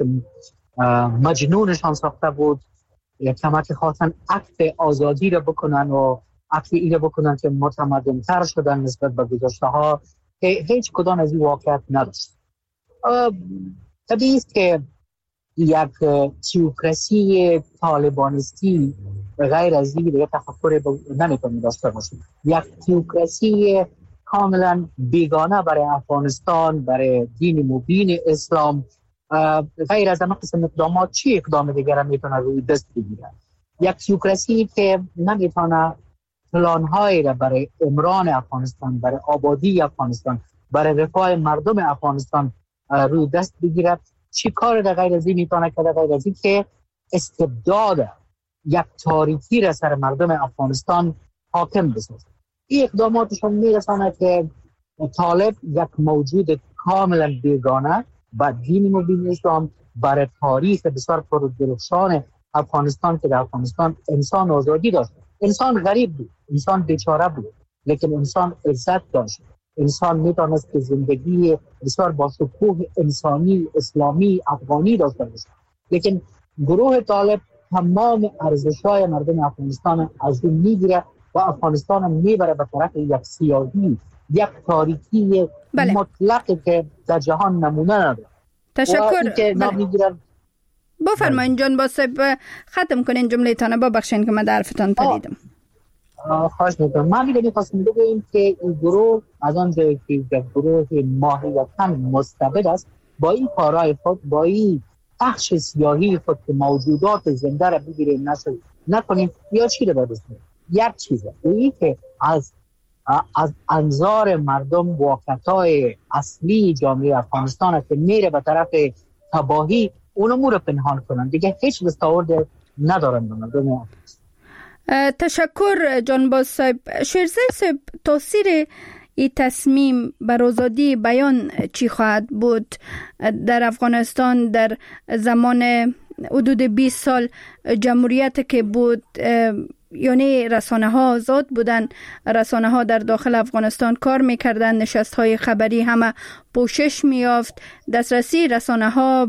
مجنونشان ساخته بود، یک کمک خواستن عکت آزادی را بکنن و عکت این را بکنن که متمدن‌تر شدن نسبت به گذشته ها که هیچ کدام از این واقعیت نداشت. طبیعی است که یک تئوکراسی طالبانیستی غیر از این یک تفکر نمیتونه داشته باشه. یک تئوکراسی کاملا بیگانه برای افغانستان، برای دین مبین اسلام، غیر از این قسم اقدامات چی اقدام دیگر میتونه روی دست بگیره؟ یک تئوکراسی که نمیتونه پلان‌هایی را برای عمران افغانستان، برای آبادی افغانستان، برای رفاه مردم افغانستان روی دست بگیره، چی کار در غیر از این میتونه کرده غیر از این که استبداد یک تاریکی را سر مردم افغانستان حاکم بسازه؟ این اقداماتشون میرسانه که طالب یک موجود کاملا بیگانه با دین مبین اسلام برای تاریخ بسیار پردرخشان افغانستان که در افغانستان انسان آزادی داشت، انسان غریب بود، انسان بیچاره بود، لیکن انسان عزت داشت، انسان میتونست که زندگی بسیار با شکوه انسانی اسلامی افغانی داشته باشه. لیکن گروه طالب تمام ارزش‌های مردم افغانستان از اون میگیره و افغانستان میبره به طرف یک سیاهی، یک تاریکی مطلقی که در جهان نمونه نداره. تشکر. بفرمایید جانباز صاحب، ختم کنین جمله تانه. ببخشید که من در حرفتان پریدم. خواهش میکنم. من میخواستم بگم که این گروه از آن جایی که یک گروه ماهیتاً مستبد است، با این کارهای خود، با این بخش سیاهی خود که موجودات زنده را بگیره نکنیم یا چی رو برسیم. یک چیزه این که از انظار مردم واقعیت‌های اصلی جامعه افغانستان که میره به طرف تباهی، اونمو رو پنهان کنن، دیگه هیچ دستاورد ندارن به مردم. تشکر جانباز صاحب. شیرزای صاحب، تاثیر این تصمیم بر آزادی بیان چی خواهد بود در افغانستان در زمان حدود 20 سال جمهوریت که بود؟ یعنی رسانه ها آزاد بودن، رسانه ها در داخل افغانستان کار میکردن، نشست های خبری همه پوشش میافت، دسترسی رسانه ها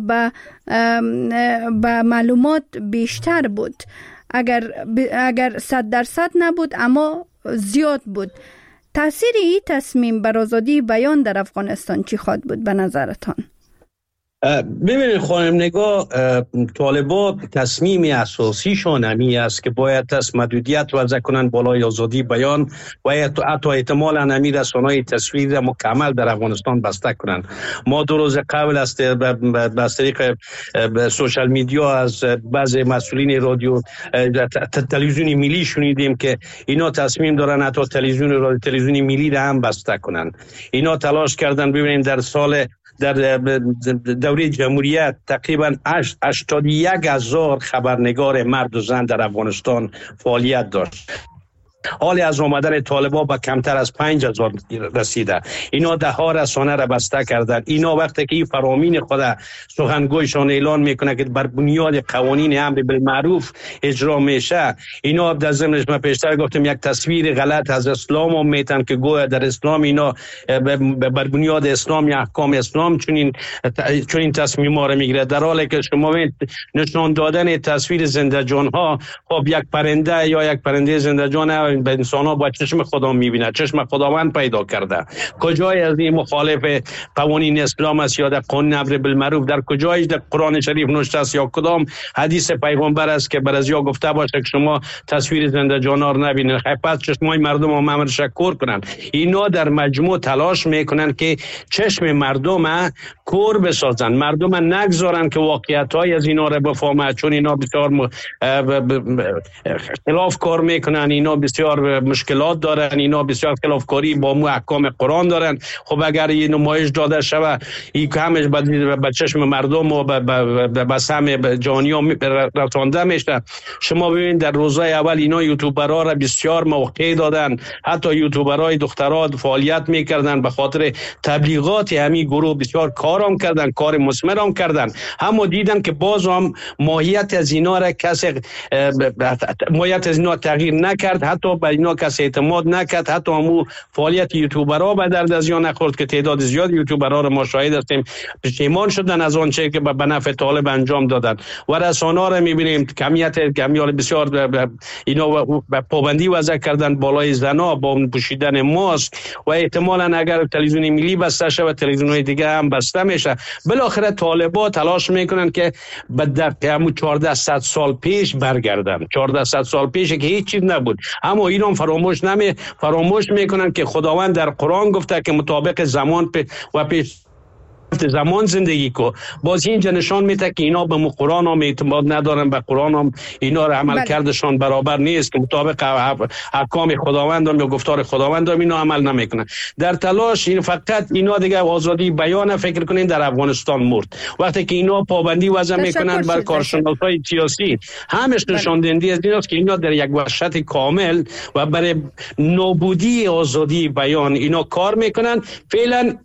به معلومات بیشتر بود. اگر 100% نبود اما زیاد بود. تاثیر این تصمیم بر آزادی بیان در افغانستان چی خواهد بود به نظرتان؟ ببینید خانم نگاه، طالبا تصمیم اساسیشون همی است که باید محدودیت وضع کنن بالای آزادی بیان و حتی احتمالاً همی رسانه‌های تصویر مکمل در افغانستان بسته کنن. ما 2 روز قبل از طریق سوشال میدیا از بعضی مسئولین رادیو تلویزیون ملی شنیدیم که اینا تصمیم دارن حتی تلویزیون ملی را هم بسته کنن. اینا تلاش کردن. ببینید در دوره جمهوریت تقریبا 81,000 خبرنگار مرد و زن در افغانستان فعالیت داشت. حالی از آمدن طالبان به کمتر از 5,000 رسیده. اینا 10 رسانه را بسته کردن. اینا وقتی که این فرامین خود سخنگویشان اعلان میکنه که بر بنیاد قوانین امر بالمعروف اجرا میشه، اینا در ضمنش من پیشتر گفتم یک تصویر غلط از اسلام هم میتن که گویا در اسلام اینا بر بنیاد اسلام یا احکام اسلام چنین تصمیم‌ها را میگیره، در حالی که شما نشان دادن تصویر زنده جان ها، خب یک پرنده یا یک پرنده زنده جان به انسان ها با چشم خدا میبینه، چشم خداوند پیدا کرده. کجای از این مخالف قوانین اسلام است یا در قانون امر بالمعروف؟ در کجایش در قرآن شریف نوشته است یا کدام حدیث پیغمبر است که بر از یا گفته باشه که شما تصویر زنده جانار نبینید؟ پس چشمای مردم هم امر شکر کنن. اینا در مجموع تلاش میکنن که چشم مردم کور بسازن، مردم نگذارن که واقعیت های از اینا را بفهمن، چون اینا بسیار خلاف کار میکنن، اینا بسیار مشکلات دارن، اینا بسیار خلافکاری با احکام قرآن دارن. خب اگر این نمایش داده شود این همش به چشم مردم و به سهم جهانی‌ها رسانده میشه. شما ببینید در روزهای اول اینا یوتیوبرها را بسیار موقع دادن، حتی یوتیوبرهای دخترها فعالیت میکردن به خاطر تبلیغات همین گروه، بسیار کارام کردن، کار مثمرام کردن. اما دیدن که باز هم ماهیت از اینا را کسی ماهیت از اینا تغییر نکرد، حتی به اینا کسی اعتماد نکرد، حتی همون فعالیت یوتیوبرها به درد از اینا نخورد که تعداد زیاد یوتیوبرها را ما شاهد هستیم پشیمان شدن از آن چه که به نفع طالب انجام دادن. و رسانه‌ها را می‌بینیم کمیت بسیار اینا پابندی وضع کردن بالای زنا با پوشیدن ماسک و احتمالاً اگر تلویزیون ملی بسته شه و تلویزیون‌های دیگه هم بسته میشه. بالاخره طالبان تلاش میکنن که به همون 1400 سال پیش برگردن، 1400 سال پیش که هیچ چیز نبود. اما اینا فراموش میکنن که خداوند در قرآن گفته که مطابق زمان و پیش زمان زندگی کو. باز اینجا نشان میده که اینا به قرآن هم اعتماد ندارن، به قرآن هم اینا را عمل کردشان برابر نیست که مطابق احکام خداوند هم یا گفتار خداوند هم اینا عمل نمیکنن. در تلاش این فقط اینا دیگه آزادی بیان فکر کنین در افغانستان مرد. وقتی که اینا پابندی وضع میکنن بر کارشناسای سیاسی، همش نشان دهنده از ایناست که اینا در یک وحشت کامل و برای نابودی آزادی بیان اینا کار میکنن. فعلا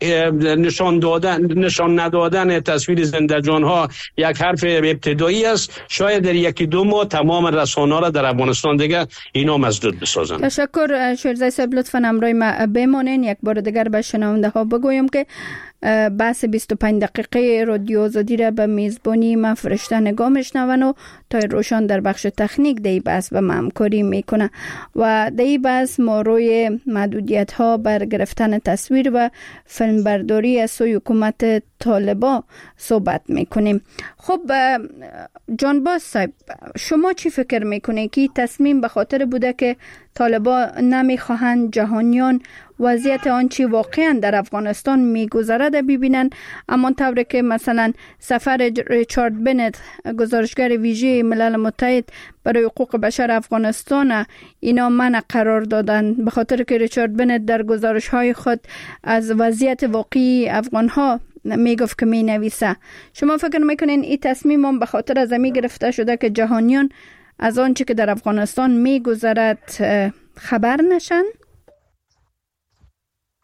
نشان ندادن تصویر زنده جان ها یک حرف ابتدایی است. شاید در 1-2 ماه تمام رسانه‌ها را در افغانستان دیگه اینا مسدود بسازن. تشکر شیرزای صاحب، لطفاً همراه ما بمانین. یک بار دیگر به شنونده ها بگویم که بحث 25 دقیقه رادیو آزادی را به میزبانی من فرشته نگاه میشنون و تا روشان در بخش تکنیک دی بحث به همکاری میکنه و دی بحث ما روی محدودیت ها بر گرفتن تصویر و فیلم برداری از سوی حکومت طالبان صحبت میکنیم. خب جانباز صاحب، شما چی فکر میکنید که تصمیم به خاطر بوده که طالبان نمیخواهند جهانیان وضعیت آنچه واقعا در افغانستان میگذرد ببینن، اما طوری که مثلا سفر ریچارد بنت گزارشگر ویژه ملل متحد برای حقوق بشر افغانستان اینا منع قرار دادن به خاطر که ریچارد بنت در گزارش های خود از وضعیت واقعی افغان ها میگفت که می نویسه. شما فکر میکنین این تصمیم هم به خاطر از می گرفته شده که جهانیان از آنچه که در افغانستان میگذرد خبر نشن؟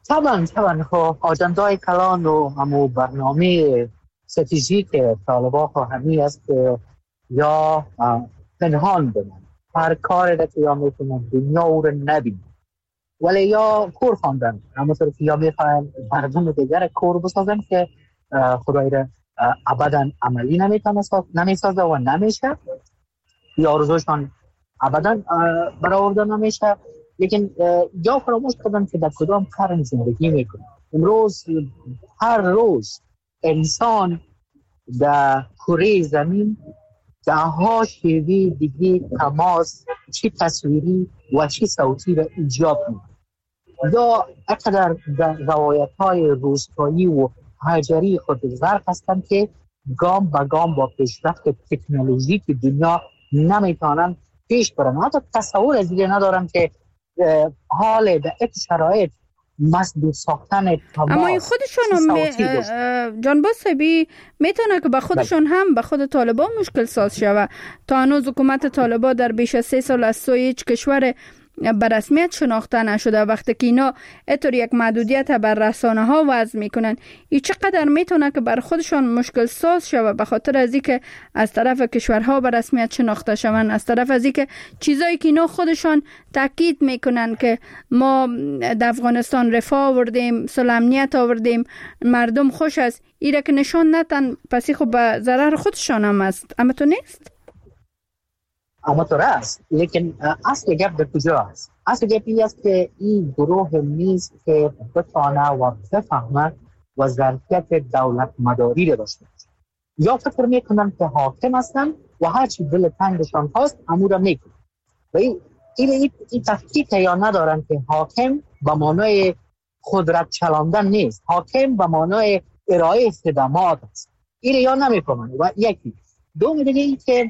طبعا آجندای کلان و همو برنامه استراتژیک طالبان همی است که یا پنهان بمن، هر کاری را که یا میکنن دنیا او را نبین، ولی یا کور خواندن، همونطور که یا میخواین مردم دیگر کور بسازن که خدای را ابدا عملی نمیسازه و نمیشه، یا آرزوشان ابدا برآورده نمیشه. لیکن یا فراموش کردن که در کدام قرن زندگی میکنه. امروز هر روز انسان در کره زمین دهها شیوه دیگه تماس، چی تصویری و چی صوتی را ایجاد میکنه. یا اقدر در روایت های روستایی و هجری خود غرق هستند که گام به گام با پیشرفت تکنولوژی که دنیا نمیتونن پیش برن. حتی تصور از دیگه ندارم که حال در این شرایط مسدود ساختن تماس، اما این خودشون جانباز صاحبی میتونه که به خودشون هم به خود طالبان مشکل ساز شوه. تا هنوز حکومت طالبان در بیش از 3 سال از سوی هیچ کشور به رسمیت شناخته نشده. وقتی که اینا اینطور یک محدودیت بر رسانه ها وضع میکنن، این چقدر میتونه که بر خودشان مشکل ساز شوه، به خاطر از اینکه از طرف کشورها به رسمیت شناخته شوند، از طرف از اینکه چیزایی که اینا خودشان تاکید میکنن که ما در افغانستان رفاه آوردیم، صلح امنیت آوردیم، مردم خوش است، ایره که نشان ندن، پس خب به ضرر خودشان هم است. اما تو نیست؟ اما تو است، لیکن اصل گپ در کجا است؟ اصل گپ این است که این گروه نیست که بتانه و بفهمه و ظرفیت دولت مداری را داشته باشه. یا فکر میکنن که حاکم هستن و هرچی دل تنگشان خواست امور میکنن. و این تفکیک یا ندارن که حاکم به معنای قدرت چلاندن نیست، حاکم به معنای ارائه خدمات است. این یا نمیکنن. و یکی دوم دیگه این که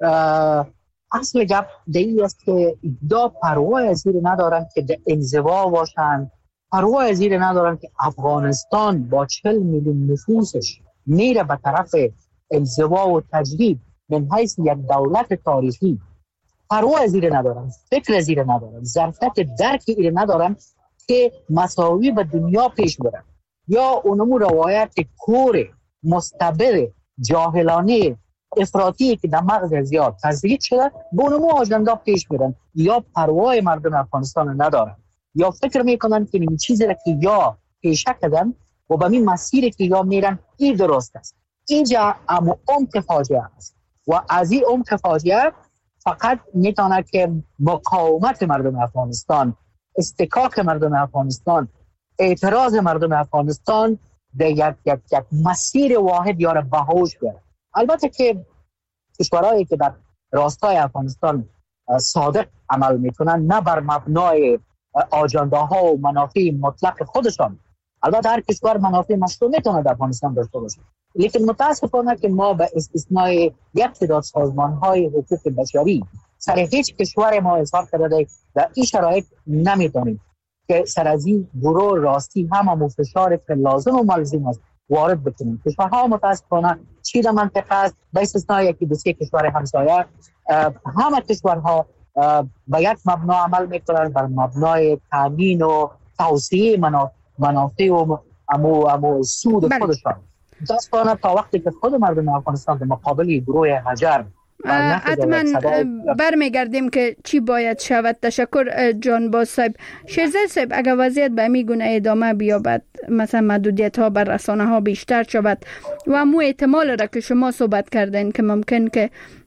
اصل گپ دیگه است که دا پروا از این ندارن که در انزوا باشن، پروا از این ندارن که افغانستان با 40 میلیون نفوسش میره به طرف انزوا و تجدید من حیث یک دولت تاریخی. پروا از این ندارن، فکر از این ندارن، ظرفیت درک این ندارن که مساوی به دنیا پیش برن. یا اونمو روایت کور مستبد جاهلانه افراطی که در مغز زیاد تزریق شده بونمو آجندا پیش میرن، یا پروای مردم افغانستان ندارن، یا فکر میکنن که این چیزی را که یا پیشه کردن و به این مسیری که یا میرن این درست است. اینجا عمق فاجعه است و از این عمق فاجعه فقط میتونه که مقاومت مردم افغانستان، استکاک مردم افغانستان، اعتراض مردم افغانستان در یک مسیر واحد یا را به هوش بیاره. البته که کشورهایی که در راستای افغانستان صادق عمل میکنن، نه بر مبنای آجنداها و منافع مطلق خودشان، البته هر کشور منافع مشروع میتونه در افغانستان داشته باشه، لیکن متاسفانه که ما به استثنای یک تعداد سازمان‌های حقوق بشری سر هیچ کشور ما حساب کرده در این شرایط نمیتونیم که سر از این گروه راستی همه فشار که لازم و ملزم است وارد بکنیم. کشورها متاسفانه چی در منطقه است، به استثنای یکی دو سه کشور همسایه، همه کشورها به یک مبنا عمل میکنن، بر مبنای تامین و توسعه منافع و امو سود خودشان. متاسفانه تا وقتی که خود مردم افغانستان در مقابل گروه هجر حتما برمیگردیم که چی باید شود. تشکر جانباز صاحب. شیرزاد صاحب، اگر وضعیت به می گونه ادامه بیابد، مثلا محدودیت ها بر رسانه ها بیشتر شود و مو احتمال را که شما صحبت کردین که ممکن که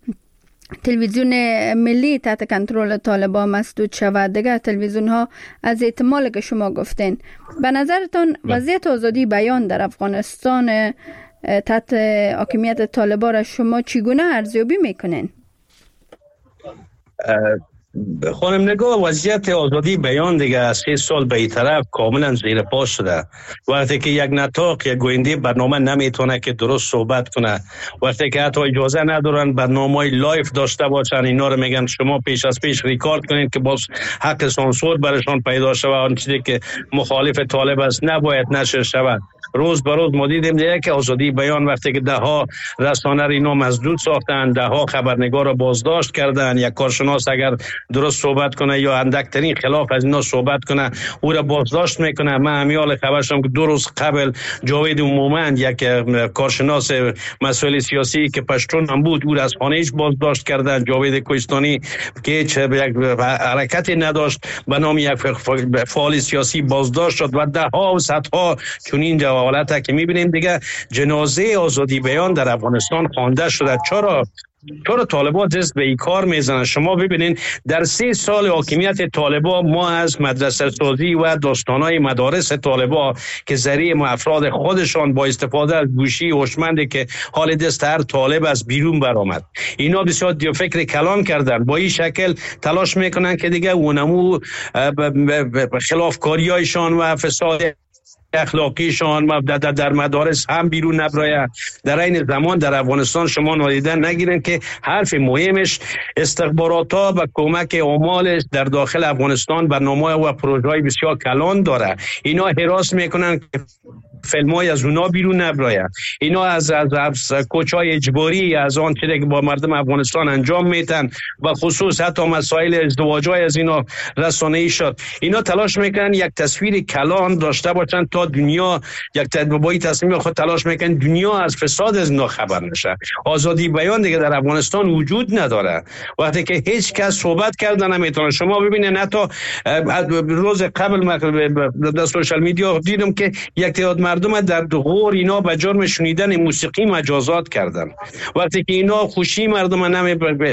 تلویزیون ملی تحت کنترل طالبان مسدود شود، دیگر تلویزیون ها از احتمال که شما گفتین، به نظرتان وضعیت آزادی بیان در افغانستان تحت حاکمیت طالبان را شما چگونه ارزیابی میکنین؟ خانم نگاه، وضعیت آزادی بیان دیگه از 3 سال به این طرف کاملا زیر پا شده. وقتی که یک نطاق یا گوینده برنامه نمیتونه که درست صحبت کنه، وقتی که حتی اجازه ندارن برنامه‌های لایف داشته باشن، اینا رو میگن شما پیش از پیش ریکارد کنین که باز حق سانسور برشان پیدا شود، آن چیزی که مخالف طالب است نباید نشر شود. روز به روز ما دیدیم دیگه که آزادی بیان وقتی که ده ها رسانه را اینا مسدود ساختن، ده ها خبرنگار را بازداشت کردن، یک کارشناس اگر درست صحبت کنه یا اندکترین خلاف از اینا صحبت کنه او را بازداشت میکنه. من همیال خبرشم که 2 روز قبل جاوید مومند یک کارشناس مسائل سیاسی که پشتون هم بود او را از خانه‌اش بازداشت کردن. جاوید کوهستانی که یک حرکتی نداشت به نام یک فعال سیاسی بازداشت شد و ده ها و صدها چنین حالت که میبینیم دیگه. جنازه آزادی بیان در افغانستان خوانده شده. چرا طالبان دست به این کار میزنن؟ شما ببینین در 3 سال حاکمیت طالبان ما از مدرسه سازی و داستانهای مدارس طالبان که ذریعه افراد خودشان با استفاده از گوشی هوشمندی که حال دست هر طالب از بیرون برآمد، اینا بسیار فکر کلان کردن. با این شکل تلاش میکنن که دیگه اونمو خلافکاریایشان و فساد اخلاقیشان در مدارس هم بیرون نبراید. در این زمان در افغانستان شما نادیده نگیرن که حرف مهمش استخبارات ها و کمک عمال در داخل افغانستان برنامه و پروژه‌های بسیار کلان داره. اینا حراس میکنن که فیلمای از اونا بیرون نبراید. اینا از کوچای اجباری از آن چیزی که با مردم افغانستان انجام میتن و خصوص حتی مسائل ازدواج‌های از اینا رسانه‌ای شد. اینا تلاش میکنن یک تصویر کلان داشته باشن تا دنیا یک تدبیری تصمیم خود تلاش میکنن دنیا از فساد از اینا خبر نشه. آزادی بیان دیگه در افغانستان وجود نداره. وقتی که هیچ کس صحبت کردن نمیتونه. شما ببینید حتی روز قبل در سوشال میدیا دیدم که یک تعداد مردم در غور اینا به جرم شنیدن موسیقی مجازات کردن. وقتی که اینا خوشی مردم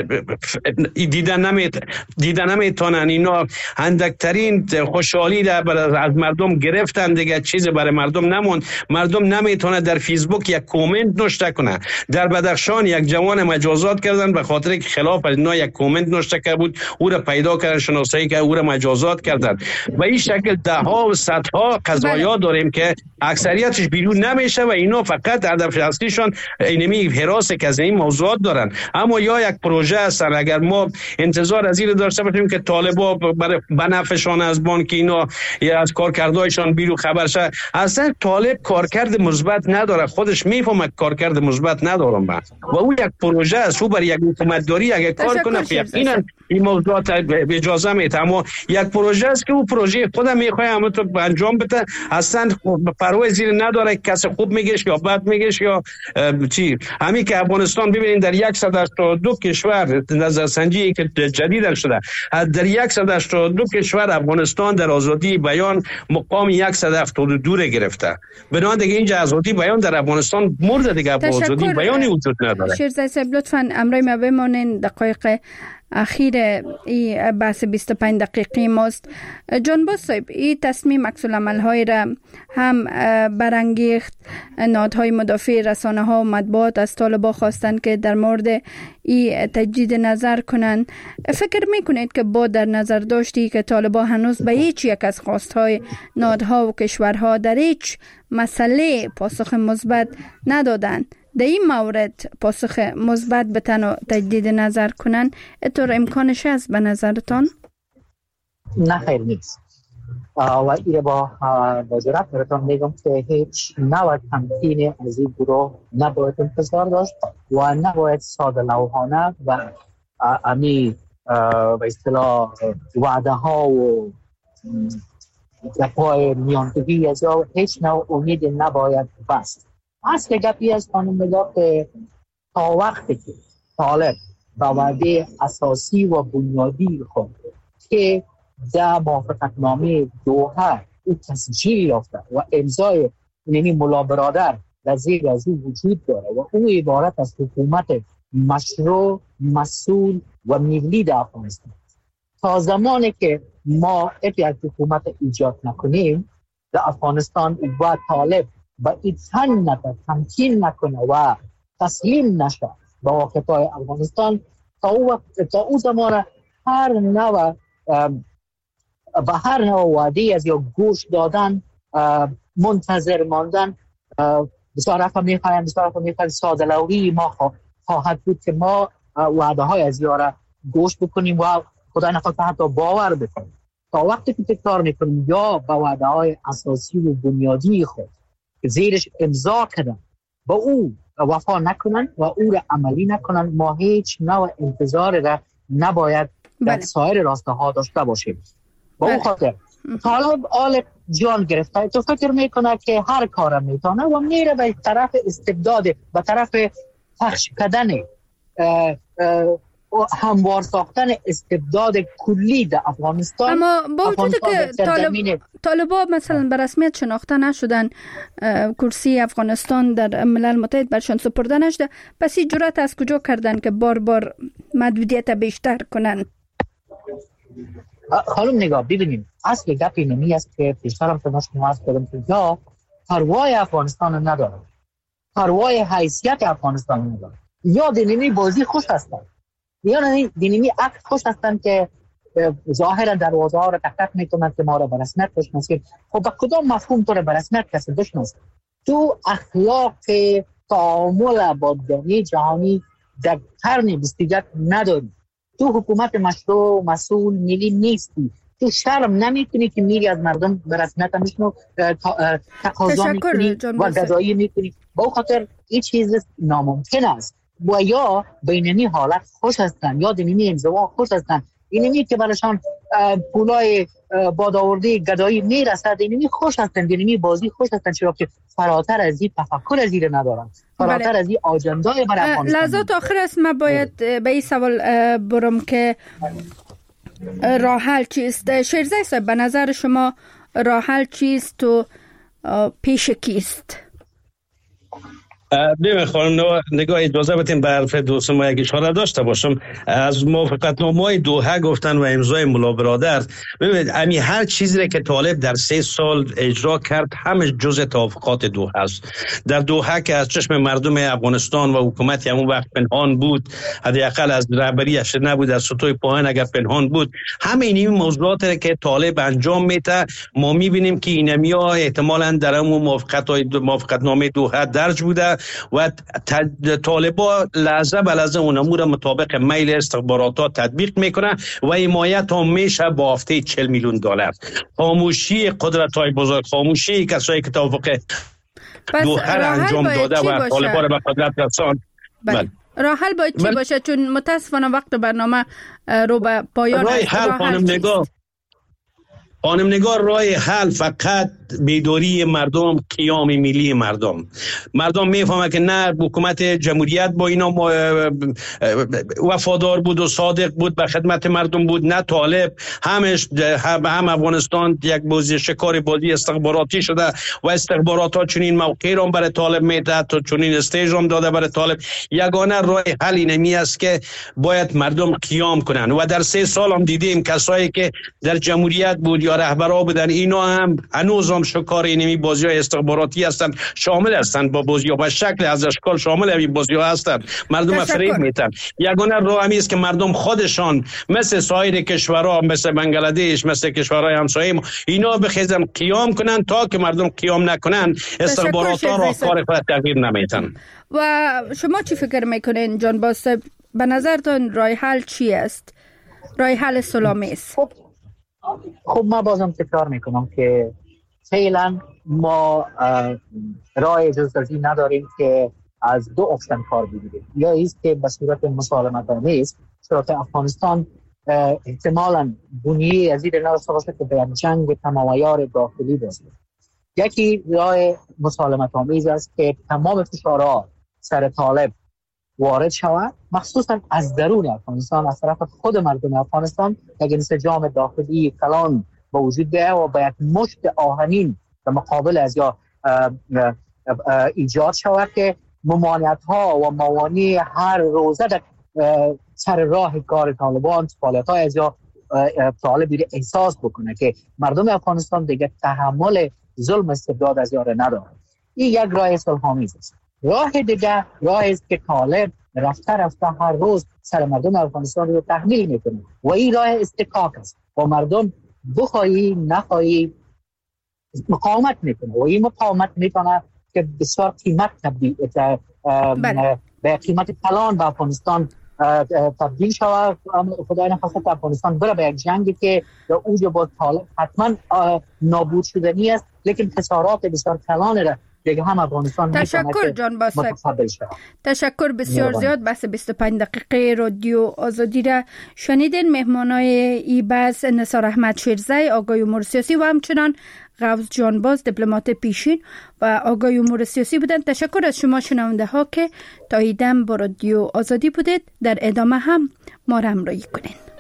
دیدن نمیتونن، اینا اندکترین خوشحالی از مردم گرفتن دیگه، چیز برای مردم نموند. مردم نمیتونه در فیسبوک یک کامنت نوشته کنه. در بدخشان یک جوان مجازات کردن به خاطر که خلاف از اینا یک کامنت نوشته کرده بود، او را پیدا کردن، شناسایی که او را مجازات کردن. به این شکل ده ها و صدها قضایا داریم که اکثریتش بیرون نمیشه و اینا فقط هدف اصلیشون اینمی حراس که از این موضوعات دارن. اما یا یک پروژه هستن. اگر ما انتظار از این داشته باشیم که طالبا برای بنفعشان از بانک اینا یا از کارکردهایشان بیرون خبر شه، اصلا طالب کارکرد مثبت نداره. خودش میفهمه کارکرد مثبت ندارم و او یک پروژه است. او برای یک حکومت داری اگه کار کنه یقینا این موضوعات اجازه میده. اما یک پروژه است که او پروژه خودم میخواد اما تو انجام بده، اصلا پروا زیر نداره کسی خوب میگیش یا بد میگیش یا چی. همین که افغانستان ببینید در 182 کشور نظرسنجی که جدید شده، در 182 کشور افغانستان در آزادی بیان مقام 172 گرفته. بنابراین دیگه اینجا آزادی بیان در افغانستان مرد دیگه. آزادی بیانی وجود نداره. شیرزای صاحب لطفاً امروی ما بمانین دقایق اخیر این بحث 25 دقیقی ماست. جانباز صاحب، این تصمیم عکس العمل های را هم برانگیخت. نهادهای مدافع رسانه ها و مطبوعات از طالبان خواستند که در مورد این تجدید نظر کنند. فکر میکنید که با در نظر داشتی که طالبان هنوز به هیچ یک از خواستهای نهادها و کشورها در هیچ مسئله پاسخ مثبت ندادند، در این مورد پاسخ مثبت به تنها تجدید نظر کنن اطور امکانش هست به نظرتان؟ نه خیر نیست و ایره با جرات براتون میگم که هیچ نوع تمکین از این گروه نباید انتظار داشت و نباید ساده لوحانه و امی به اصطلاح وعده ها و گپای میانگویی از هیچ نوع امید نباید بست. اصل گپی از خانم نگاه که تا وقتی که طالب با وعده اساسی و بنیادی خود که در موافقتنامه دوحه او تسجیل یافته و امضای یعنی ملا برادر در زیر از او وجود داره و او عبارت از حکومت مشروع، مسئول و ملی در افغانستان. تا زمانی که ما یک حکومت ایجاد نکنیم در افغانستان و طالب با این تمکین نکنه و تسلیم نشه با واقعیت‌های افغانستان، تا او زمان هر نوع و هر نوع وعده از یا گوش دادن منتظر ماندن بسیار رقم میخوایم ساده لوحی ما خواهد بود که ما وعده های از یاره گوش بکنیم و خدای نخواسته حتی باور بکنیم. تا وقتی که تکرار میکنیم یا با وعده های اساسی و بنیادی خود زیرش امضا کردن با او وفا نکنن و او را عملی نکنن، ما هیچ نوع انتظار را نباید در سایر راستاها داشته باشیم. با اون خاطر طالب آل جان گرفته تو فکر میکنه که هر کارم میتونه و میره به طرف استبداد، به طرف پخش کردن هموار ساختن استبداد کلی در افغانستان. اما با وجود که طالبان مثلا به رسمیت شناخته نشدن، کرسی افغانستان در ملل متحد برشان سپرده نشده، پس این جرأت از کجا کردن که بار بار محدودیت بیشتر کنن؟ خانم نگاه ببینیم، اصل گپ اینمی است که پیشترم که شما عرض کردم که یا پروای افغانستان نداره، پروای حیثیت افغانستان نداره، یا دینمی بازی خوش هستن، یا دینمی عکس خوش هستن که ظاهرا دروازه ها را تک میکنند که ما را به رسمیت بشناسید. خب به کدام مفهوم تو را به رسمیت کسی بشناسید؟ تو اخلاق تعامل با دنیای جهانی در قرن 21 نداری، تو حکومت مشروع مسئول ملی نیستی، تو شرم نمیکنی که میری از مردم به رسمیت همشنو تقاضا میکنی و گدایی میکنی. با خاطر این چیز ناممکن است. و یا بینمی حالت خوش هستن یا دینمی انزوا خوش هستن، اینمی که برشان پولای بادآورده گدایی میرسد، اینمی خوش هستن، دینمی بازی خوش هستن، چرا که فراتر از این تفکر از این ندارن، فراتر از این آجندای برای افغانستان. لحظات آخر است، من باید به این سوال برم که راه حل چیست؟ شیرزای صاحب، به نظر شما راه حل چیست و پیش کیست؟ ببین خانم نگاه اجازه بدین به حرف دوست ما یک اشاره داشته باشم. از موافقتنامه دوحه گفتن و امضای ملا برادر. ببینید امی هر چیزی که طالب در 3 سال اجرا کرد همش جزء توافقات دوحه است. در دوحه که از چشم مردم افغانستان و حکومت همون وقت پنهان بود، حداقل از رهبریش نبود، از سطوح پایین اگر پنهان بود، همه این موضوعاتی که طالب انجام میده ما میبینیم که اینمیا احتمالاً در اون موافقتنامه دوحه درج بوده و طالبا لحظه به لحظه اون امور مطابق میل استخبارات تطبیق میکنه و حمایت هم میشه با بافته $40 میلیون. خاموشی قدرت‌های بزرگ، خاموشی کسایی که توافق دوحه را انجام داده و طالبا را به قدرت رساند. راه حل باید چی باشه؟ چون متاسفانه وقت برنامه رو به پایان خانم نگار راه حل فقط بیداری مردم، قیام ملی مردم میفهمه که نه حکومت جمهوریت با اینا وفادار بود و صادق بود، به خدمت مردم بود، نه طالب هم افغانستان یک بازی شکار بازی استخباراتی شده و استخبارات ها چنین موقعی را برای طالب میده تا چنین استیج هم داده برای طالب. یگانه راه حل اینمی است که باید مردم قیام کنن و در 3 سال هم دیدیم کسایی که در جمهوریت بود یا رهبرا بودن اینا هم هنوز هم شکار اینمی بازی های استخباراتی هستن، شامل هستن با بازی ها، به شکل از اشکال شامل همین بازی ها هستن، مردم فریب میتن. یگانه راه همی است که مردم خودشان مثل سایر کشورها، مثل بنگلادش، مثل کشورهای همسایه اینا بخیزن قیام کنن. تا که مردم قیام نکنن استخبارات ها راهکار خود تغییر نمیتن. و شما چی فکر میکنین جان باز؟ به نظرتون راه حل چی است؟ راه حل سلامیست؟ خب ما بازم تکرار میکنم که فعلا ما راه جزئی نداریم که از 2 اپشن کار بگیریم. یا ایست که به صورت مسالمت آمیز، چرا که افغانستان احتمالاً بنیه از این نرسته باشه که به جنگ تمام عیار داخلی باشه. یکی راه مسالمت آمیز است که تمام فشارها سر طالب وارد شود، مخصوصا از درون افغانستان، از طرف خود مردم افغانستان، یک انسجام داخلی کلان با وجود بیاید و باید مشت آهنین به مقابل از یا ایجاد شود که ممانعت ها و موانع هر روزه در سر راه کار طالبان، فعالیت های از یا طالبی احساس بکنه که مردم افغانستان دیگه تحمل ظلم استبداد از یاره نداره. این یک راه صلح‌آمیز است. راه دیگه راه است که طالب رفته هر روز سر مردم افغانستان رو تحمیل میکنه و این راه استکاک است و مردم بخواهی نخواهی مقاومت میکنه و این مقاومت میکنه که بسیار قیمت به قیمت کلان به افغانستان تبدیل شود. خدای نخواسته که افغانستان بره به یک جنگی که در اوج با طالب حتما نابود شدنی است، لیکن خسارات بسیار کلان را دیگه هم افغانستان تشکر جان باسق. تشکر بسیار زیاد. بس 25 دقیقه رادیو آزادی را شنیدین. مهمانای ای بس نثار احمد شیرزی، آقای امور سیاسی و همچنان غوث جانباز دیپلمات پیشین و آقای امور سیاسی بودند. تشکر از شما شنونده ها که تا این دم با رادیو آزادی بودید. در ادامه هم ما را همراهی کنین.